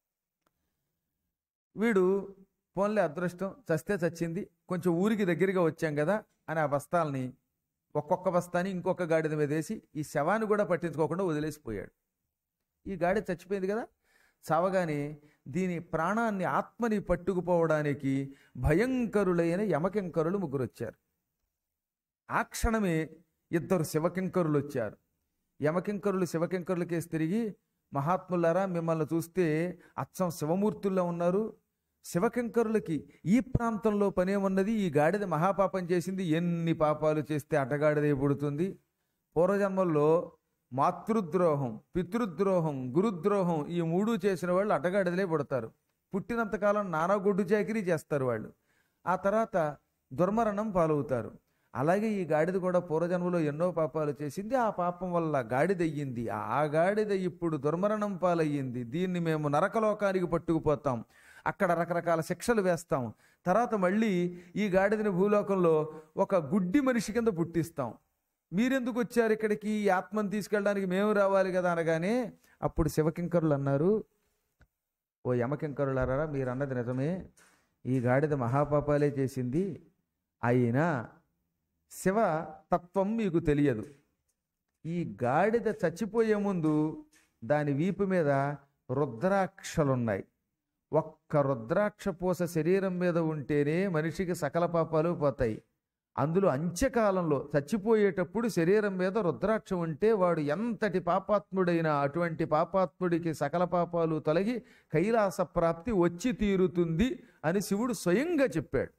[SPEAKER 1] వీడు పోన్లే అదృష్టం, చస్తే చచ్చింది, కొంచెం ఊరికి దగ్గరగా వచ్చాం కదా అని ఆ బస్తాలని ఒక్కొక్క బస్తాని ఇంకొక గాడిద మీద వేసి ఈ శవాన్ని కూడా పట్టించుకోకుండా వదిలేసిపోయాడు. ఈ గాడి చచ్చిపోయింది కదా. చావగానే దీని ప్రాణాన్ని ఆత్మని పట్టుకుపోవడానికి భయంకరులైన యమకింకరులు 3 వచ్చారు. ఆ క్షణమే 2 శివకింకరులు వచ్చారు. యమకింకరులు శివకింకరులకేసి తిరిగి, మహాత్ములారా మిమ్మల్ని చూస్తే అచ్చం శివమూర్తుల్లో ఉన్నారు. శివకింకరులకి ఈ ప్రాంతంలో పనేమున్నది? ఈ గాడిద మహాపాపం చేసింది. ఎన్ని పాపాలు చేస్తే అడ్డగాడిదే పుడుతుంది. పూర్వజన్మల్లో మాతృద్రోహం, పితృద్రోహం, గురుద్రోహం ఈ 3 చేసిన వాళ్ళు అడ్డగాడిదలే పుడతారు. పుట్టినంతకాలం నానా గొడ్డు చాకిరీ చేస్తారు వాళ్ళు. ఆ తర్వాత దుర్మరణం పాలవుతారు. అలాగే ఈ గాడిద కూడా పూర్వజన్మలో ఎన్నో పాపాలు చేసింది. ఆ పాపం వల్ల గాడిద అయ్యింది. ఆ గాడిద ఇప్పుడు దుర్మరణం పాలయ్యింది. దీన్ని మేము నరకలోకానికి పట్టుకుపోతాం. అక్కడ రకరకాల శిక్షలు వేస్తాం. తర్వాత మళ్ళీ ఈ గాడిదని భూలోకంలో ఒక గుడ్డి మనిషి కింద పుట్టిస్తాం. మీరెందుకు వచ్చారు ఇక్కడికి? ఈ ఆత్మను తీసుకెళ్ళడానికి మేము రావాలి కదా అనగానే అప్పుడు శివకింకరులు అన్నారు, ఓ యమకింకరులారా, మీరు అన్నది నిజమే. ఈ గాడిద మహాపాపాలే చేసింది. అయినా శివ తత్వం మీకు తెలియదు. ఈ గాడిద చచ్చిపోయే ముందు దాని వీపు మీద రుద్రాక్షలున్నాయి. ఒక్క రుద్రాక్ష పూస శరీరం మీద ఉంటేనే మనిషికి సకల పాపాలు పోతాయి. అందులో అంత్యకాలంలో చచ్చిపోయేటప్పుడు శరీరం మీద రుద్రాక్ష ఉంటే వాడు ఎంతటి పాపాత్ముడైనా అటువంటి పాపాత్ముడికి సకల పాపాలు తొలగి కైలాస ప్రాప్తి వచ్చి తీరుతుంది అని శివుడు స్వయంగా చెప్పాడు.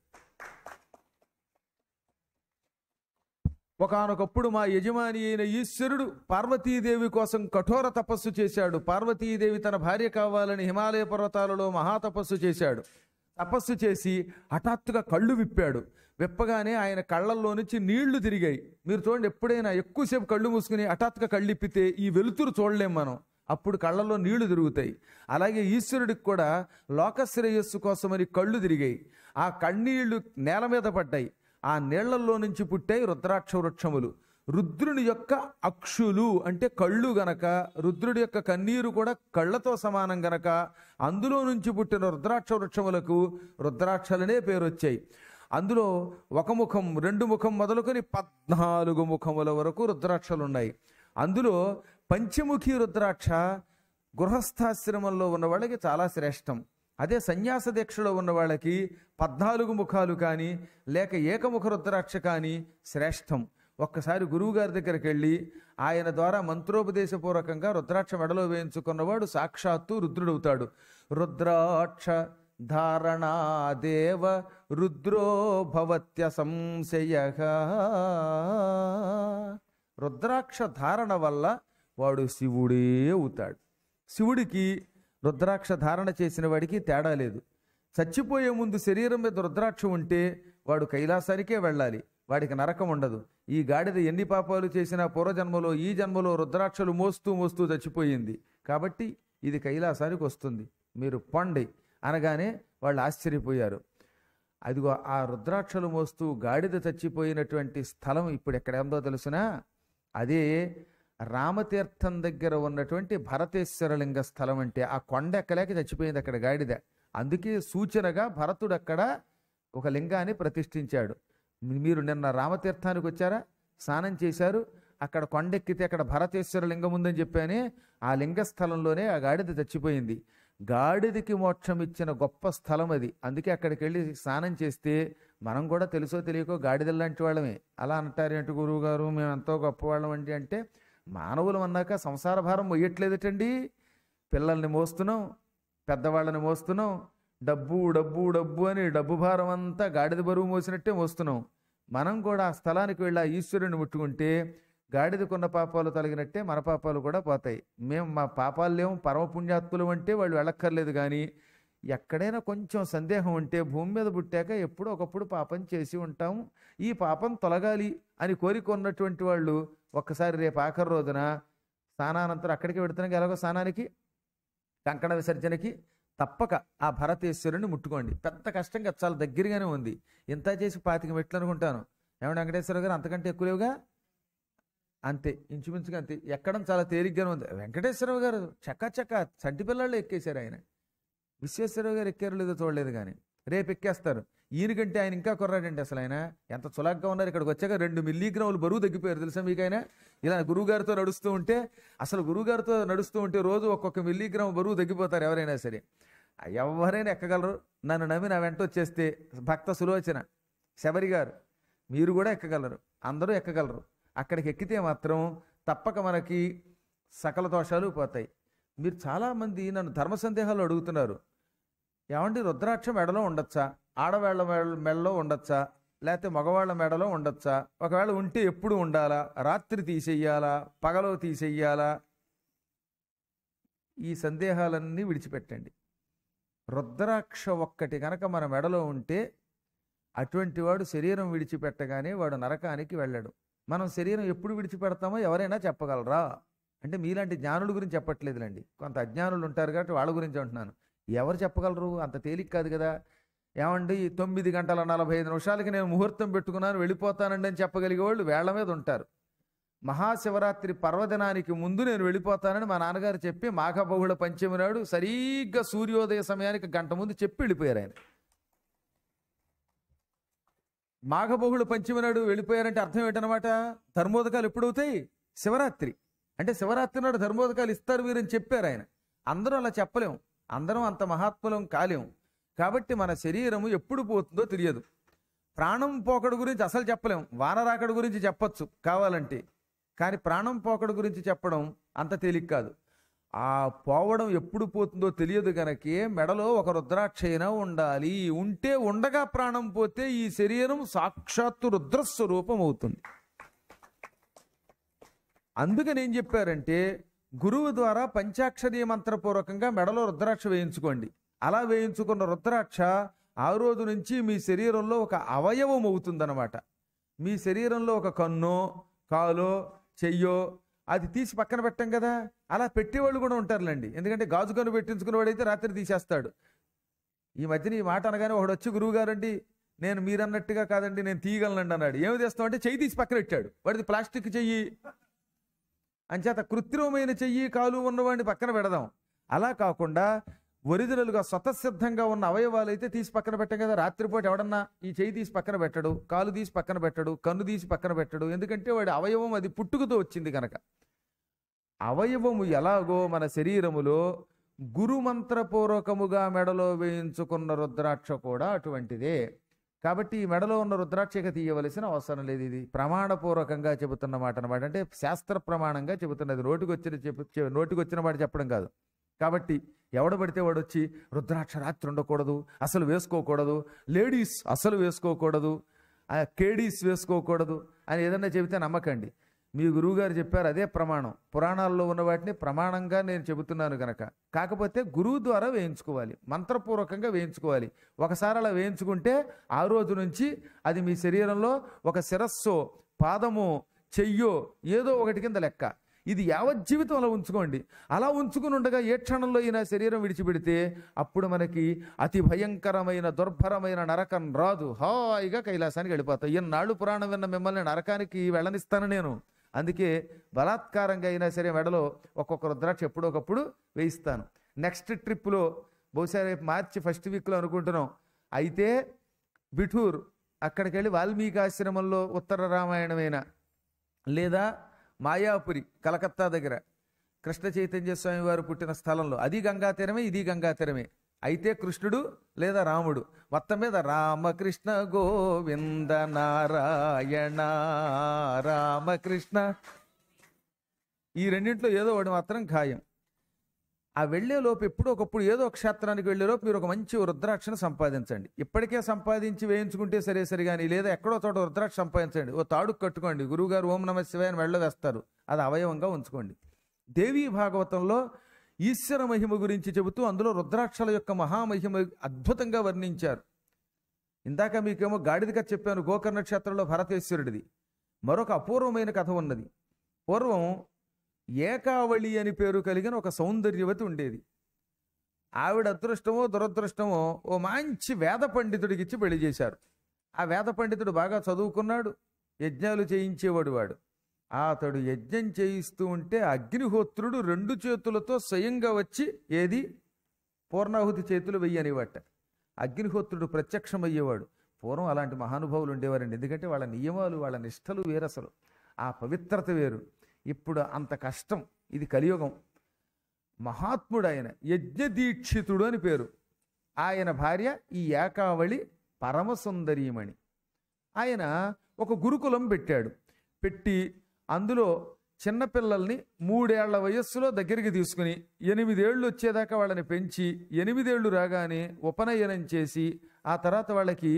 [SPEAKER 1] ఒకానొకప్పుడు మా యజమాని అయిన ఈశ్వరుడు పార్వతీదేవి కోసం కఠోర తపస్సు చేశాడు. పార్వతీదేవి తన భార్య కావాలని హిమాలయ పర్వతాలలో మహాతపస్సు చేశాడు. తపస్సు చేసి హఠాత్తుగా కళ్ళు విప్పాడు. విప్పగానే ఆయన కళ్ళల్లో నుంచి నీళ్లు తిరిగాయి. మీరు చూడండి, ఎప్పుడైనా ఎక్కువసేపు కళ్ళు మూసుకుని హఠాత్తుగా కళ్ళు ఇప్పితే ఈ వెలుతురు చూడలేం మనం. అప్పుడు కళ్ళల్లో నీళ్లు తిరుగుతాయి. అలాగే ఈశ్వరుడికి కూడా లోకశ్రేయస్సు కోసమని కళ్ళు తిరిగాయి. ఆ కన్నీళ్లు నేల మీద పడ్డాయి. ఆ నీళ్లలో నుంచి పుట్టాయి రుద్రాక్ష వృక్షములు. రుద్రుని యొక్క అక్షులు అంటే కళ్ళు గనక, రుద్రుడి యొక్క కన్నీరు కూడా కళ్ళతో సమానం గనక అందులో నుంచి పుట్టిన రుద్రాక్ష వృక్షములకు రుద్రాక్షలనే పేరు వచ్చాయి. అందులో 1 ముఖం 2 ముఖం మొదలుకొని 14 ముఖముల వరకు రుద్రాక్షలు ఉన్నాయి. అందులో పంచముఖి రుద్రాక్ష గృహస్థాశ్రమంలో ఉన్న వాళ్ళకి చాలా శ్రేష్టం. అదే సన్యాస దీక్షలో ఉన్న వాళ్ళకి 14 ముఖాలు కానీ లేక ఏకముఖ రుద్రాక్ష కానీ శ్రేష్టం. ఒక్కసారి గురువుగారి దగ్గరికి వెళ్ళి ఆయన ద్వారా మంత్రోపదేశపూర్వకంగా రుద్రాక్ష మెడలో వేయించుకున్నవాడు సాక్షాత్తు రుద్రుడవుతాడు. రుద్రాక్ష ధారణాదేవ రుద్రో భవత్య సంశయ. రుద్రాక్ష ధారణ వల్ల వాడు శివుడే అవుతాడు. శివుడికి రుద్రాక్ష ధారణ చేసిన వాడికి తేడా లేదు. చచ్చిపోయే ముందు శరీరం మీద రుద్రాక్ష ఉంటే వాడు కైలాసానికే వెళ్ళాలి, వాడికి నరకం ఉండదు. ఈ గాడిద ఎన్ని పాపాలు చేసినా పూర్వజన్మలో ఈ జన్మలో రుద్రాక్షలు మోస్తూ మోస్తూ చచ్చిపోయింది కాబట్టి ఇది కైలాసానికి వస్తుంది, మీరు పొండి అనగానే వాళ్ళు ఆశ్చర్యపోయారు. అదిగో ఆ రుద్రాక్షలు మోస్తూ గాడిద చచ్చిపోయినటువంటి స్థలం ఇప్పుడు ఎక్కడ ఉందో తెలుసునా? అదే రామతీర్థం దగ్గర ఉన్నటువంటి భరతేశ్వరలింగ స్థలం అంటే ఆ కొండ ఎక్కలేక చచ్చిపోయింది అక్కడ గాడిద. అందుకే సూచనగా భరతుడు అక్కడ ఒక లింగాన్ని ప్రతిష్ఠించాడు. మీరు నిన్న రామతీర్థానికి వచ్చారా, స్నానం చేశారు, అక్కడ కొండెక్కితే అక్కడ భరతేశ్వర లింగం ఉందని చెప్పానే, ఆ లింగ స్థలంలోనే ఆ గాడిద చచ్చిపోయింది. గాడిదకి మోక్షం ఇచ్చిన గొప్ప స్థలం అది. అందుకే అక్కడికి వెళ్ళి స్నానం చేస్తే మనం కూడా తెలుసో తెలియకో గాడిదల లాంటి వాళ్ళమే. అలా అంటారేంటి గురువు గారు, మేము ఎంతో గొప్పవాళ్ళం అండి అంటే, మానవులు అన్నాక సంసార భారం మొయ్యట్లేదటండి. పిల్లల్ని మోస్తున్నాం, పెద్దవాళ్ళని మోస్తున్నాం, డబ్బు డబ్బు డబ్బు అని డబ్బు భారం అంతా గాడిద బరువు మోసినట్టే మోస్తున్నాం. మనం కూడా ఆ స్థలానికి వెళ్ళి ఆ ఈశ్వరుని ముట్టుకుంటే గాడిదకున్న పాపాలు తొలగినట్టే మన పాపాలు కూడా పోతాయి. మేము మా పాపాలు లేవు, పరమపుణ్యాత్ములు అంటే వాళ్ళు వెళ్ళక్కర్లేదు. కానీ ఎక్కడైనా కొంచెం సందేహం ఉంటే భూమి మీద పుట్టాక ఎప్పుడో ఒకప్పుడు పాపం చేసి ఉంటాము, ఈ పాపం తొలగాలి అని కోరికొన్నటువంటి వాళ్ళు ఒక్కసారి రేపు ఆఖరి రోజున స్నానానంతరం అక్కడికి పెడుతున్నాక ఎలాగో స్నానానికి కంకణ విసర్జనకి తప్పక ఆ భరతేశ్వరుని ముట్టుకోండి. పెద్ద కష్టంగా చాలా దగ్గరగానే ఉంది. ఇంత చేసి 25 మెట్లు అనుకుంటాను. ఏమంటే వెంకటేశ్వర గారు అంతకంటే ఎక్కువ లేవుగా? అంతే, ఇంచుమించుగా అంతే. ఎక్కడం చాలా తేలిగ్గానే ఉంది. వెంకటేశ్వరరావు గారు చక్క చంటి పిల్లల్లో ఎక్కేశారు. ఆయన విశ్వేశ్వరరావు గారు ఎక్కారు లేదో చూడలేదు, కానీ రేపు ఎక్కేస్తారు. ఈయనకంటే ఆయన ఇంకా కుర్రాడండి. అసలు ఆయన ఎంత చులాగ్గా ఉన్నారు. ఇక్కడికి వచ్చాక 2 మిల్లీగ్రాములు బరువు తగ్గిపోయారు తెలుసా మీకు. ఆయన ఇలా గురువుగారితో నడుస్తూ ఉంటే, అసలు గురువుగారితో నడుస్తూ ఉంటే రోజు ఒక్కొక్క మిల్లీగ్రామ్ బరువు తగ్గిపోతారు ఎవరైనా సరే. ఎవరైనా ఎక్కగలరు. నన్ను నమ్మి నా వెంట వచ్చేస్తే భక్త సులోచన, శబరి గారు, మీరు కూడా ఎక్కగలరు, అందరూ ఎక్కగలరు. అక్కడికి ఎక్కితే మాత్రం తప్పక మనకి సకల దోషాలు పోతాయి. మీరు చాలామంది నన్ను ధర్మ సందేహాలు అడుగుతున్నారు. ఏమండి రుద్రాక్ష మెడలో ఉండొచ్చా, ఆడవాళ్ళ మెడలో ఉండొచ్చా, లేకపోతే మగవాళ్ళ మెడలో ఉండొచ్చా, ఒకవేళ ఉంటే ఎప్పుడు ఉండాలా, రాత్రి తీసేయాలా, పగలో తీసేయాలా? ఈ సందేహాలన్నీ విడిచిపెట్టండి. రుద్రాక్ష ఒక్కటి కనుక మన మెడలో ఉంటే అటువంటి వాడు శరీరం విడిచిపెట్టగానే వాడు నరకానికి వెళ్ళడు. మనం శరీరం ఎప్పుడు విడిచిపెడతామో ఎవరైనా చెప్పగలరా అంటే, మీలాంటి జ్ఞానుల గురించి చెప్పట్లేదులేండి, కొంత అజ్ఞానులు ఉంటారు కాబట్టి వాళ్ళ గురించి అంటున్నాను. ఎవరు చెప్పగలరు? అంత తేలిక కాదు కదా. ఏమండి 9:45 నేను ముహూర్తం పెట్టుకున్నాను వెళ్ళిపోతానండి అని చెప్పగలిగే వాళ్ళు వేళ్ల మీద ఉంటారు. మహాశివరాత్రి పర్వదినానికి ముందు నేను వెళ్ళిపోతానని మా నాన్నగారు చెప్పి మాఘబహుళ పంచమి నాడు సరిగ్గా సూర్యోదయ సమయానికి 1 గంట ముందు చెప్పి వెళ్ళిపోయారు ఆయన. మాఘబహుళ పంచమి నాడు వెళ్ళిపోయారంటే అర్థం ఏంటనమాట? ధర్మోదకాలు ఎప్పుడవుతాయి? శివరాత్రి. అంటే శివరాత్రి నాడు ధర్మోదకాలు ఇస్తారు వీరని చెప్పారు ఆయన. అందరూ అలా చెప్పలేం, అందరం అంత మహాత్ములం కాలేం. కాబట్టి మన శరీరము ఎప్పుడు పోతుందో తెలియదు. ప్రాణం పోకడు గురించి అసలు చెప్పలేం. వానరాకడు గురించి చెప్పచ్చు కావాలంటే, కానీ ప్రాణం పోకడు గురించి చెప్పడం అంత తేలిక కాదు. ఆ పోవడం ఎప్పుడు పోతుందో తెలియదు కనుకే మెడలో ఒక రుద్రాక్షైనా ఉండాలి. ఉంటే ఉండగా ప్రాణం పోతే ఈ శరీరం సాక్షాత్తు రుద్రస్వరూపం అవుతుంది. అందుకని ఏం చెప్పారంటే, గురువు ద్వారా పంచాక్షరీ మంత్రపూర్వకంగా మెడలో రుద్రాక్ష వేయించుకోండి. అలా వేయించుకున్న రుద్రాక్ష ఆ రోజు నుంచి మీ శరీరంలో ఒక అవయవం అవుతుందన్నమాట. మీ శరీరంలో ఒక కన్నో, కాలో, చెయ్యో అది తీసి పక్కన పెట్టం కదా, అలా పెట్టేవాళ్ళు కూడా ఉంటారులేండి. ఎందుకంటే గాజు కన్ను పెట్టించుకున్న వాడైతే రాత్రి తీసేస్తాడు. ఈ మధ్యన ఈ మాట అనగానే ఒకడు వచ్చి, గురువు గారండి నేను మీరన్నట్టుగా కాదండి నేను తీయగలనండి అన్నాడు. ఏమి చేస్తామంటే చెయ్యి తీసి పక్కన పెట్టాడు. వాడిది ప్లాస్టిక్ చెయ్యి అంచేత కృత్రిమమైన చెయ్యి కాలు ఉన్నవాడిని పక్కన పెడదాం. అలా కాకుండా ఒరిజినల్గా స్వతసిద్ధంగా ఉన్న అవయవాలు అయితే తీసి పక్కన పెట్టం కదా. రాత్రిపూట ఎవడన్నా ఈ చెయ్యి తీసి పక్కన పెట్టడు, కాలు తీసి పక్కన పెట్టడు, కన్ను తీసి పక్కన పెట్టడు. ఎందుకంటే వాడి అవయవం అది పుట్టుకతో వచ్చింది కనుక. అవయవము ఎలాగో మన శరీరములో గురుమంత్రపూర్వకముగా మెడలో వేయించుకున్న రుద్రాక్ష కూడా అటువంటిదే. కాబట్టి ఈ మెడలో ఉన్న రుద్రాక్ష తీయవలసిన అవసరం లేదు. ఇది ప్రమాణపూర్వకంగా చెబుతున్న మాట అనమాట. అంటే శాస్త్ర ప్రమాణంగా చెబుతున్నది, నోటికొచ్చిన మాట చెప్పడం కాదు. కాబట్టి ఎవడ పడితే వాడు వచ్చి రుద్రాక్ష రాత్రి ఉండకూడదు, అసలు వేసుకోకూడదు, లేడీస్ అసలు వేసుకోకూడదు, కేడీస్ వేసుకోకూడదు అని ఏదన్నా చెబితే నమ్మకండి. మీ గురువుగారు చెప్పారు, అదే ప్రమాణం. పురాణాల్లో ఉన్న వాటిని ప్రమాణంగా నేను చెబుతున్నాను కనుక. కాకపోతే గురువు ద్వారా వేయించుకోవాలి, మంత్రపూర్వకంగా వేయించుకోవాలి. ఒకసారి అలా వేయించుకుంటే ఆ రోజు నుంచి అది మీ శరీరంలో ఒక శిరస్సో, పాదమో, చెయ్యో ఏదో ఒకటి కింద లెక్క. ఇది యావజ్జీవితం అలా ఉంచుకోండి. అలా ఉంచుకుని ఉండగా ఏ క్షణంలో అయినా శరీరం విడిచిపెడితే అప్పుడు మనకి అతి భయంకరమైన దుర్భరమైన నరకం రాదు, హాయిగా కైలాసానికి వెళ్ళిపోతాం. ఎన్నాళ్ళు పురాణం విన్న మిమ్మల్ని నరకానికి వెళ్ళనిస్తాను నేను. అందుకే బలాత్కారంగా అయినా సరే మెడలో ఒక్కొక్క రుద్రాక్ష ఎప్పుడో ఒకప్పుడు వేయిస్తాను. నెక్స్ట్ ట్రిప్లో బహుశా రేపు మార్చి ఫస్ట్ వీక్లో అనుకుంటున్నాం. అయితే బిఠూర్ అక్కడికి వెళ్ళి వాల్మీకి ఆశ్రమంలో ఉత్తర రామాయణమైన, లేదా మాయాపురి కలకత్తా దగ్గర కృష్ణ చైతన్య స్వామి వారు పుట్టిన స్థలంలో, అది గంగా తీరమే ఇది గంగా తీరమే, అయితే కృష్ణుడు లేదా రాముడు, మొత్తం మీద రామకృష్ణ గోవింద నారాయణ రామకృష్ణ, ఈ రెండింటిలో ఏదో ఒకటి మాత్రం ఖాయం. ఆ వెళ్లేలోపు ఎప్పుడో ఒకప్పుడు ఏదో ఒక క్షేత్రానికి వెళ్లేలోపు మీరు ఒక మంచి రుద్రాక్షను సంపాదించండి. ఇప్పటికే సంపాదించి వేయించుకుంటే సరే కానీ, లేదా ఎక్కడో చోట రుద్రాక్ష సంపాదించండి. ఓ తాడుకు కట్టుకోండి, గురువుగారు ఓం నమ శివాయ అని మెడలో వేస్తారు, అది అవయవంగా ఉంచుకోండి. దేవీ భాగవతంలో ఈశ్వర మహిమ గురించి చెబుతూ అందులో రుద్రాక్షల యొక్క మహామహిమ అద్భుతంగా వర్ణించారు. ఇందాక మీకేమో గాడిద కథ చెప్పాను, గోకర్ణ క్షేత్రంలో భరతేశ్వరుడిది. మరొక అపూర్వమైన కథ ఉన్నది. పూర్వం ఏకావళి అని పేరు కలిగిన ఒక సౌందర్యవతి ఉండేది. ఆవిడ అదృష్టమో దురదృష్టమో ఓ మంచి వేద పండితుడికి ఇచ్చి పెళ్లి చేశారు. ఆ వేద పండితుడు బాగా చదువుకున్నాడు, యజ్ఞాలు చేయించేవాడు వాడు. అతడు యజ్ఞం చేయిస్తూ ఉంటే అగ్నిహోత్రుడు 2 చేతులతో స్వయంగా వచ్చి ఏది పూర్ణాహుతి చేతులు వెయ్యనివట. అగ్నిహోత్రుడు ప్రత్యక్షమయ్యేవాడు. పూర్వం అలాంటి మహానుభావులు ఉండేవారండి. ఎందుకంటే వాళ్ళ నియమాలు, వాళ్ళ నిష్టలు వేరసలు, ఆ పవిత్రత వేరు. ఇప్పుడు అంత కష్టం. ఇది కలియుగం. మహాత్ముడు ఆయన, యజ్ఞదీక్షితుడు అని పేరు. ఆయన భార్య ఈ ఏకావళి పరమసుందరీమణి. ఆయన ఒక గురుకులం పెట్టి అందులో చిన్నపిల్లల్ని 3 ఏళ్ల వయస్సులో దగ్గరికి తీసుకుని 8 ఏళ్ళు వచ్చేదాకా వాళ్ళని పెంచి 8 ఏళ్ళు రాగానే ఉపనయనం చేసి ఆ తర్వాత వాళ్ళకి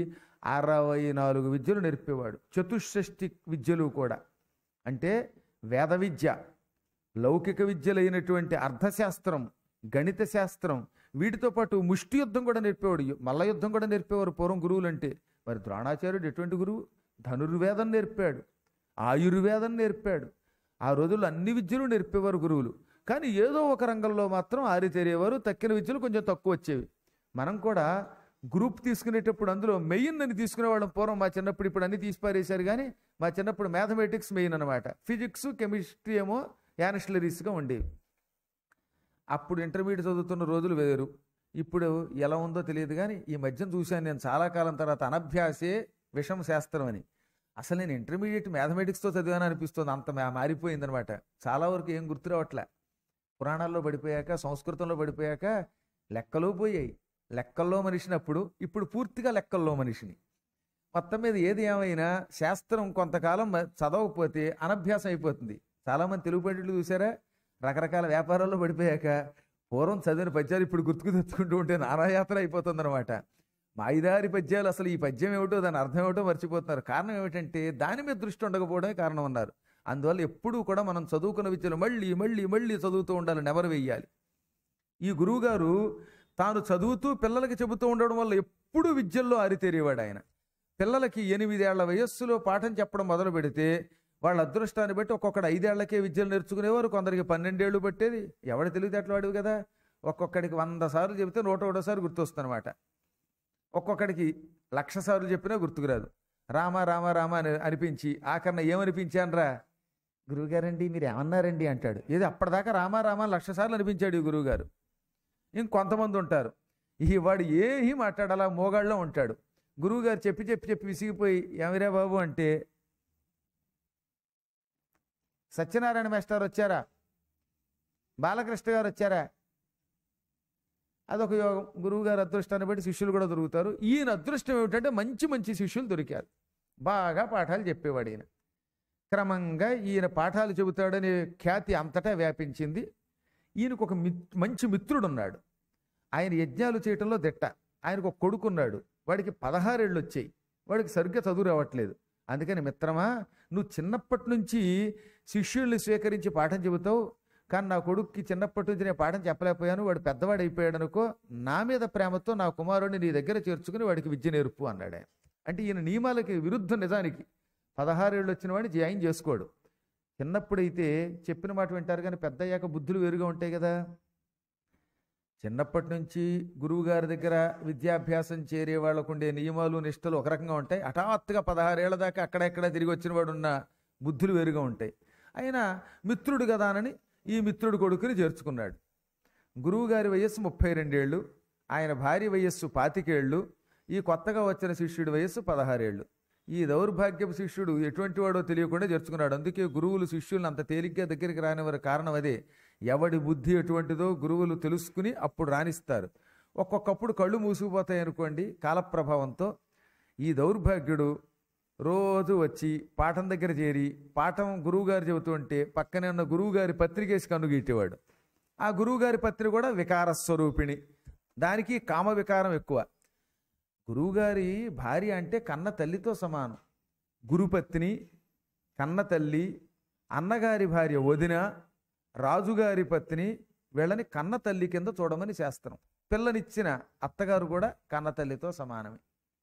[SPEAKER 1] 64 విద్యలు నేర్పేవాడు. చతుషష్ఠి విద్యలు కూడా, అంటే వేద విద్య, లౌకిక విద్యలైనటువంటి అర్థశాస్త్రం, గణిత శాస్త్రం, వీటితో పాటు ముష్టి యుద్ధం కూడా నేర్పేవాడు. మల్ల యుద్ధం కూడా నేర్పేవారు పూర్వం గురువులు అంటే. మరి ద్రోణాచార్యుడు ఎటువంటి గురువు? ధనుర్వేదం నేర్పాడు, ఆయుర్వేదం నేర్పాడు. ఆ రోజుల్లో అన్ని విద్యలు నేర్పేవారు గురువులు. కానీ ఏదో ఒక రంగంలో మాత్రం ఆరితేరేవారు. తక్కిన విద్యలు కొంచెం తక్కువ వచ్చేవి. మనం కూడా గ్రూప్ తీసుకునేటప్పుడు అందులో మెయిన్ అని తీసుకునేవాళ్ళం పూర్వం. మా చిన్నప్పుడు, ఇప్పుడు అన్ని తీసిపారేశారు కానీ మా చిన్నప్పుడు మ్యాథమెటిక్స్ మెయిన్ అనమాట. ఫిజిక్స్ కెమిస్ట్రీ ఏమో యానిస్టలరీస్గా ఉండేవి. అప్పుడు ఇంటర్మీడియట్ చదువుతున్న రోజులు వేరు. ఇప్పుడు ఎలా ఉందో తెలియదు కానీ ఈ మధ్యన చూశాను నేను చాలా కాలం తర్వాత, అనభ్యాసే విషమ శాస్త్రం అని. అసలు నేను ఇంటర్మీడియట్ మ్యాథమెటిక్స్తో చదివాను అనిపిస్తుంది, అంత మారిపోయిందనమాట. చాలా వరకు ఏం గుర్తు రావట్లే. పురాణాల్లో పడిపోయాక, సంస్కృతంలో పడిపోయాక లెక్కలు పోయాయి. లెక్కల్లో మనిషిని అప్పుడు, ఇప్పుడు పూర్తిగా లెక్కల్లో మనిషిని. మొత్తం మీద ఏది ఏమైనా శాస్త్రం కొంతకాలం చదవకపోతే అనభ్యాసం అయిపోతుంది. చాలామంది తెలుగు పండితులు చూసారా, రకరకాల వ్యాపారాల్లో పడిపోయాక పూర్వం చదివిన పద్యాలు ఇప్పుడు గుర్తుకు తెచ్చుకుంటూ ఉంటే నానాయాత్ర అయిపోతుంది అనమాట. మాయిదారి పద్యాలు, అసలు ఈ పద్యం ఏమిటో దాని అర్థం ఏమిటో మర్చిపోతున్నారు. కారణం ఏమిటంటే దాని మీద దృష్టి ఉండకపోవడమే కారణం అన్నారు. అందువల్ల ఎప్పుడూ కూడా మనం చదువుకున్న విద్యలు మళ్ళీ మళ్ళీ మళ్ళీ చదువుతూ ఉండాలి, నెవరు వేయాలి. ఈ గురువుగారు తాను చదువుతూ పిల్లలకి చెబుతూ ఉండడం వల్ల ఎప్పుడూ విద్యల్లో ఆరితేరేవాడు ఆయన. పిల్లలకి 8 ఏళ్ల వయస్సులో పాఠం చెప్పడం మొదలు పెడితే వాళ్ళ అదృష్టాన్ని బట్టి ఒక్కొక్కడు 5 ఏళ్లకే విద్యలు నేర్చుకునేవారు, కొందరికి 12 ఏళ్ళు పట్టేది. ఎవడ తెలివితేటలు వాడివి కదా. ఒక్కొక్కడికి 100 సార్లు చెబితే 101సారి గుర్తొస్తుందన్నమాట. ఒక్కొక్కడికి 1,00,000 సార్లు చెప్పినా గుర్తుకురాదు. రామ రామ రామ అని అనిపించి ఆఖరణ ఏమనిపించానరా గురువుగారండి మీరు ఏమన్నారండి అంటాడు. ఏది అప్పటిదాకా రామ రామ 1,00,000 సార్లు అనిపించాడు ఈ గురువుగారు. ఇంకొంతమంది ఉంటారు, ఈ వాడు ఏమీ మాట్లాడాలా మోగాళ్ళలో ఉంటాడు. గురువుగారు చెప్పి చెప్పి చెప్పి విసిగిపోయి ఏమిరా బాబు అంటే, సత్యనారాయణ మాస్టర్ వచ్చారా, బాలకృష్ణ గారు వచ్చారా, అదొక యోగం. గురువుగారు అదృష్టాన్ని బట్టి శిష్యులు కూడా దొరుకుతారు. ఈయన అదృష్టం ఏమిటంటే మంచి మంచి శిష్యులు దొరికారు. బాగా పాఠాలు చెప్పేవాడు ఈయన. క్రమంగా ఈయన పాఠాలు చెబుతాడనే ఖ్యాతి అంతటా వ్యాపించింది. ఈయనకు ఒక మంచి మిత్రుడు ఉన్నాడు. ఆయన యజ్ఞాలు చేయటంలో దిట్ట. ఆయనకు ఒక కొడుకున్నాడు, వాడికి 16 ఏళ్ళు వచ్చాయి. వాడికి సరిగ్గా చదువు రావట్లేదు. అందుకని మిత్రమా, నువ్వు చిన్నప్పటి నుంచి శిష్యుల్ని స్వీకరించి పాఠం చెబుతావు, కానీ నా కొడుక్కి చిన్నప్పటి నుంచి నేను పాఠం చెప్పలేకపోయాను, వాడు పెద్దవాడు అయిపోయాడు అనుకో, నా మీద ప్రేమతో నా కుమారుడిని నీ దగ్గర చేర్చుకుని వాడికి విద్య నేర్పు అన్నాడు ఆయన. అంటే ఈయన నియమాలకి విరుద్ధం. నిజానికి 16 ఏళ్ళు వచ్చిన వాడిని జాయిన్ చేసుకోడు. చిన్నప్పుడైతే చెప్పిన మాట వింటారు, కానీ పెద్ద అయ్యాక బుద్ధులు వేరుగా ఉంటాయి కదా. చిన్నప్పటి నుంచి గురువుగారి దగ్గర విద్యాభ్యాసం చేరే వాళ్ళకు ఉండే నియమాలు నిష్టలు ఒక రకంగా ఉంటాయి. హఠాత్తుగా 16 ఏళ్ల దాకా అక్కడెక్కడ తిరిగి వచ్చిన వాడు ఉన్న బుద్ధులు వేరుగా ఉంటాయి. అయినా మిత్రుడు కదా అని ఈ మిత్రుడు కొడుకుని చేర్చుకున్నాడు. గురువుగారి వయస్సు 32 ఏళ్ళు, ఆయన భార్య వయస్సు 25 ఏళ్ళు, ఈ కొత్తగా వచ్చిన శిష్యుడి వయస్సు 16 ఏళ్ళు. ఈ దౌర్భాగ్యపు శిష్యుడు ఎటువంటి వాడో తెలియకుండా చేర్చుకున్నాడు. అందుకే గురువులు శిష్యులను అంత తేలిగ్గా దగ్గరికి రానివారు. కారణం అదే, ఎవడి బుద్ధి ఎటువంటిదో గురువులు తెలుసుకుని అప్పుడు రాణిస్తారు. ఒక్కొక్కప్పుడు కళ్ళు మూసుకుపోతాయి అనుకోండి కాలప్రభావంతో. ఈ దౌర్భాగ్యుడు రోజు వచ్చి పాఠం దగ్గర చేరి పాఠం గురువుగారు చెబుతూ ఉంటే పక్కనే ఉన్న గురువుగారి పత్రికేసి కన్నుగీటేవాడు. ఆ గురువుగారి పత్రిక కూడా వికార స్వరూపిణి, దానికి కామ వికారం ఎక్కువ. గురువుగారి భార్య అంటే కన్న తల్లితో సమానం. గురుపత్ని, కన్న తల్లి, అన్నగారి భార్య వదిన, రాజుగారి పత్ని, వీళ్ళని కన్న తల్లి కింద చూడమని శాస్త్రం. పిల్లనిచ్చిన అత్తగారు కూడా కన్న తల్లితో సమానమే.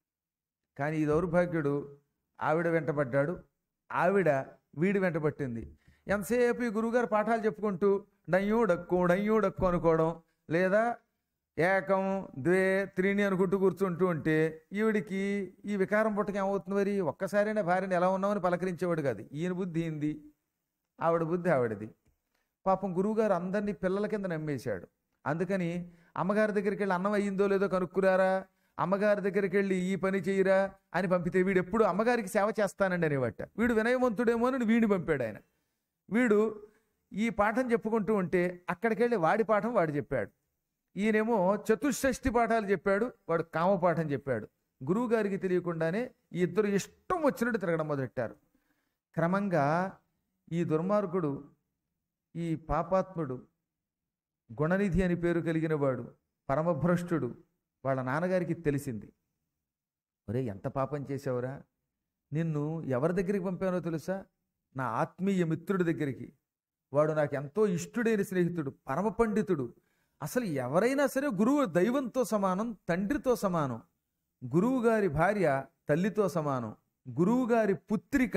[SPEAKER 1] కానీ ఈ దౌర్భాగ్యుడు ఆవిడ వెంటబడ్డాడు, ఆవిడ వీడి వెంటబట్టింది. ఎంతసేపు ఈ గురువుగారు పాఠాలు చెప్పుకుంటూ డయ్యూ డక్కు అనుకోవడం, లేదా ఏకం ద్వే త్రీని అనుకుంటూ కూర్చుంటూ ఉంటే ఈవిడికి ఈ వికారం పుట్టక ఏమవుతుంది? మరి ఒక్కసారైనా భార్యని ఎలా ఉన్నామని పలకరించేవాడు కాదు. ఈయన బుద్ధి ఈయనది, ఆవిడ బుద్ధి ఆవిడది. పాపం గురువుగారు అందరినీ పిల్లల కింద నమ్మేశాడు. అందుకని అమ్మగారి దగ్గరికి వెళ్ళి అన్నం అయ్యిందో లేదో కనుక్కురారా, అమ్మగారి దగ్గరికి వెళ్ళి ఈ పని చేయరా అని పంపితే వీడు ఎప్పుడు అమ్మగారికి సేవ చేస్తానండి అనేవాట. వీడు వినయవంతుడేమో అని వీడిని పంపాడు ఆయన. వీడు ఈ పాఠం చెప్పుకుంటూ ఉంటే అక్కడికి వెళ్ళి వాడి పాఠం వాడు చెప్పాడు. ఈయనేమో చతుషష్ఠి పాఠాలు చెప్పాడు, వాడు కామపాఠం చెప్పాడు. గురువు గారికి తెలియకుండానే ఈ ఇద్దరు ఇష్టం వచ్చినట్టు తిరగడం మొదలెట్టారు. క్రమంగా ఈ దుర్మార్గుడు, ఈ పాపాత్ముడు, గుణనిధి అని పేరు కలిగిన వాడు, పరమభ్రష్టుడు వాళ్ళ నాన్నగారికి తెలిసింది. ఒరే ఎంత పాపం చేసావురా, నిన్ను ఎవరి దగ్గరికి పంపానో తెలుసా? నా ఆత్మీయ మిత్రుడి దగ్గరికి. వాడు నాకు ఎంతో ఇష్టుడైన స్నేహితుడు, పరమ పండితుడు. అసలు ఎవరైనా సరే గురువు దైవంతో సమానం, తండ్రితో సమానం. గురువు గారి భార్య తల్లితో సమానం, గురువు గారి పుత్రిక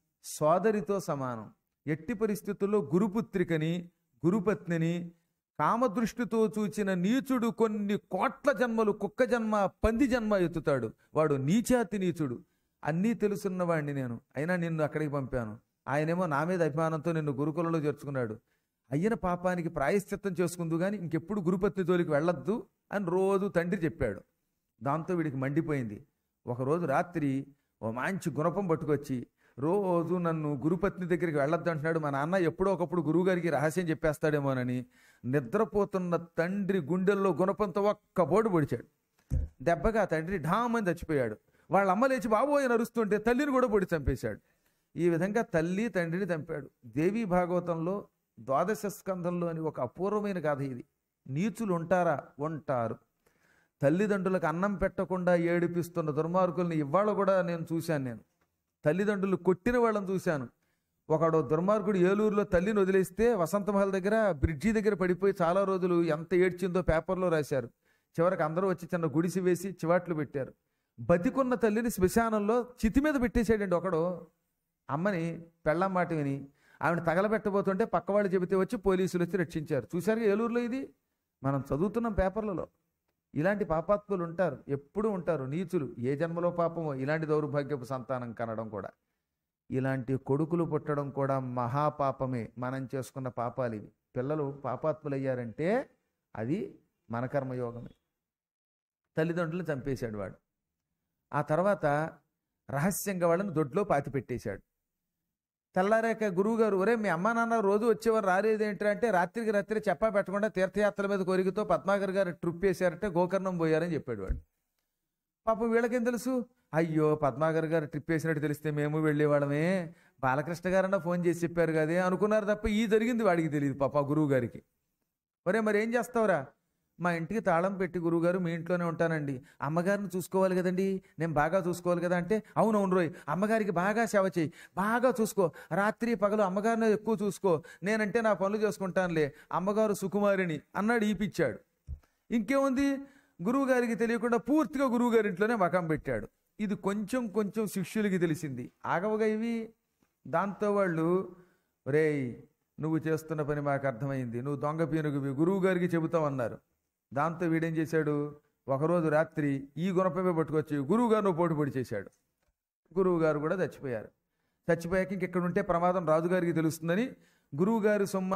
[SPEAKER 1] సోదరితో సమానం. ఎట్టి పరిస్థితుల్లో గురుపుత్రికని, గురుపత్నిని కామదృష్టితో చూచిన నీచుడు కొన్ని కోట్ల జన్మలు కుక్క జన్మ, పంది జన్మ ఎత్తుతాడు. వాడు నీచాతి నీచుడు. అన్నీ తెలుసున్నవాడిని నేను, అయినా నిన్ను అక్కడికి పంపాను. ఆయనేమో నా మీద అభిమానంతో నిన్ను గురుకులంలో చేర్చుకున్నాడు. అయ్యన పాపానికి ప్రాయశ్చిత్తం చేసుకుందు కానీ ఇంకెప్పుడు గురుపత్ని జోలికి వెళ్ళొద్దు అని రోజు తండ్రి చెప్పాడు. దాంతో వీడికి మండిపోయింది. ఒకరోజు రాత్రి ఓ మంచి గుణపం పట్టుకొచ్చి రోజు నన్ను గురుపత్ని దగ్గరికి వెళ్ళొద్దు అంటున్నాడు. మా నాన్న ఎప్పుడో ఒకప్పుడు గురువుగారికి రహస్యం చెప్పేస్తాడేమోనని నిద్రపోతున్న తండ్రి గుండెల్లో గుణపంతో ఒక్క బోడు పొడిచాడు. దెబ్బగా తండ్రి ఢామని చచ్చిపోయాడు. వాళ్ళ అమ్మ లేచి బాబోయ్ నరుస్తుంటే తల్లిని కూడా పొడి చంపేశాడు. ఈ విధంగా తల్లి తండ్రిని చంపాడు. దేవీ భాగవతంలో 12వ స్కంధంలో అని ఒక అపూర్వమైన కథ ఇది. నీచులు ఉంటారా? ఉంటారు. తల్లిదండ్రులకు అన్నం పెట్టకుండా ఏడిపిస్తున్న దుర్మార్గుల్ని ఇవాళ కూడా నేను చూశాను. తల్లిదండ్రులు కొట్టిన వాళ్ళని చూశాను. ఒకడు దుర్మార్గుడు ఏలూరులో తల్లిని వదిలేస్తే వసంతమహల్ దగ్గర బ్రిడ్జి దగ్గర పడిపోయి చాలా రోజులు ఎంత ఏడ్చిందో పేపర్లో రాశారు. చివరికి అందరూ వచ్చి చిన్న గుడిసి వేసి చివాట్లు పెట్టారు. బతికున్న తల్లిని శ్మశానంలో చితి మీద పెట్టేశాడండి ఒకడు. అమ్మని పెళ్ళాం మాట విని ఆవిడ తగలబెట్టబోతుంటే పక్కవాళ్ళు చెబితే వచ్చి పోలీసులు వచ్చి రక్షించారు. చూశారు ఏలూరులో ఇది మనం చదువుతున్నాం పేపర్లలో. ఇలాంటి పాపాత్ములు ఉంటారు, ఎప్పుడూ ఉంటారు. నీచులు ఏ జన్మలో పాపమో ఇలాంటి దౌర్భాగ్యపు సంతానం కనడం కూడా, ఇలాంటి కొడుకులు పుట్టడం కూడా మహాపాపమే. మనం చేసుకున్న పాపాలు ఇవి. పిల్లలు పాపాత్ములయ్యారంటే అది మన కర్మయోగమే. తల్లిదండ్రులను చంపేశాడు వాడు. ఆ తర్వాత రహస్యంగా వాళ్ళని దొడ్లో పాతి పెట్టేశాడు. తెల్లారాక గురువుగారు, ఒరే మీ అమ్మా నాన్న రోజు వచ్చేవారు రాలేదేంటి అంటే, రాత్రికి రాత్రి చెప్పా పెట్టకుండా తీర్థయాత్రల మీద కోరికతో పద్మాకర్ గారు ట్రిప్ వేశారంటే గోకర్ణం పోయారని చెప్పాడు వాడు. పాపం వీళ్ళకేం తెలుసు? అయ్యో పద్మాకర్ గారు ట్రిప్ వేసినట్టు తెలిస్తే మేము వెళ్ళేవాళ్ళమే, బాలకృష్ణ గారన్నా ఫోన్ చేసి చెప్పారు కదే అనుకున్నారు తప్ప ఈ జరిగింది వాడికి తెలియదు పాప గురువు గారికి. ఒరే మరి ఏం చేస్తావురా? మా ఇంటికి తాళం పెట్టి గురువుగారు మీ ఇంట్లోనే ఉంటానండి, అమ్మగారిని చూసుకోవాలి కదండి, నేను బాగా చూసుకోవాలి కదా అంటే, అవునవును రోయ్ అమ్మగారికి బాగా సేవ చేయి, బాగా చూసుకో, రాత్రి పగలు అమ్మగారిని ఎక్కువ చూసుకో, నేనంటే నా పనులు చేసుకుంటానులే, అమ్మగారు సుకుమారిని అన్నాడు. ఈపిచ్చాడు. ఇంకేముంది, గురువుగారికి తెలియకుండా పూర్తిగా గురువుగారి ఇంట్లోనే మకం పెట్టాడు. ఇది కొంచెం కొంచెం శిష్యులకి తెలిసింది. ఆగవగా ఇవి. దాంతో వాళ్ళు, రేయ్ నువ్వు చేస్తున్న పని మాకు అర్థమైంది, నువ్వు దొంగ పీనుగువి, గురువు గారికి చెబుతామన్నారు. దాంతో వీడేం చేశాడు, ఒకరోజు రాత్రి ఈ గుణపమే పట్టుకొచ్చి గురువుగారు పోటు పొడి చేశాడు. గురువుగారు కూడా చచ్చిపోయారు. చచ్చిపోయాక ఇంకెక్కడ ఉంటే ప్రమాదం రాజుగారికి తెలుస్తుందని గురువుగారి సొమ్ము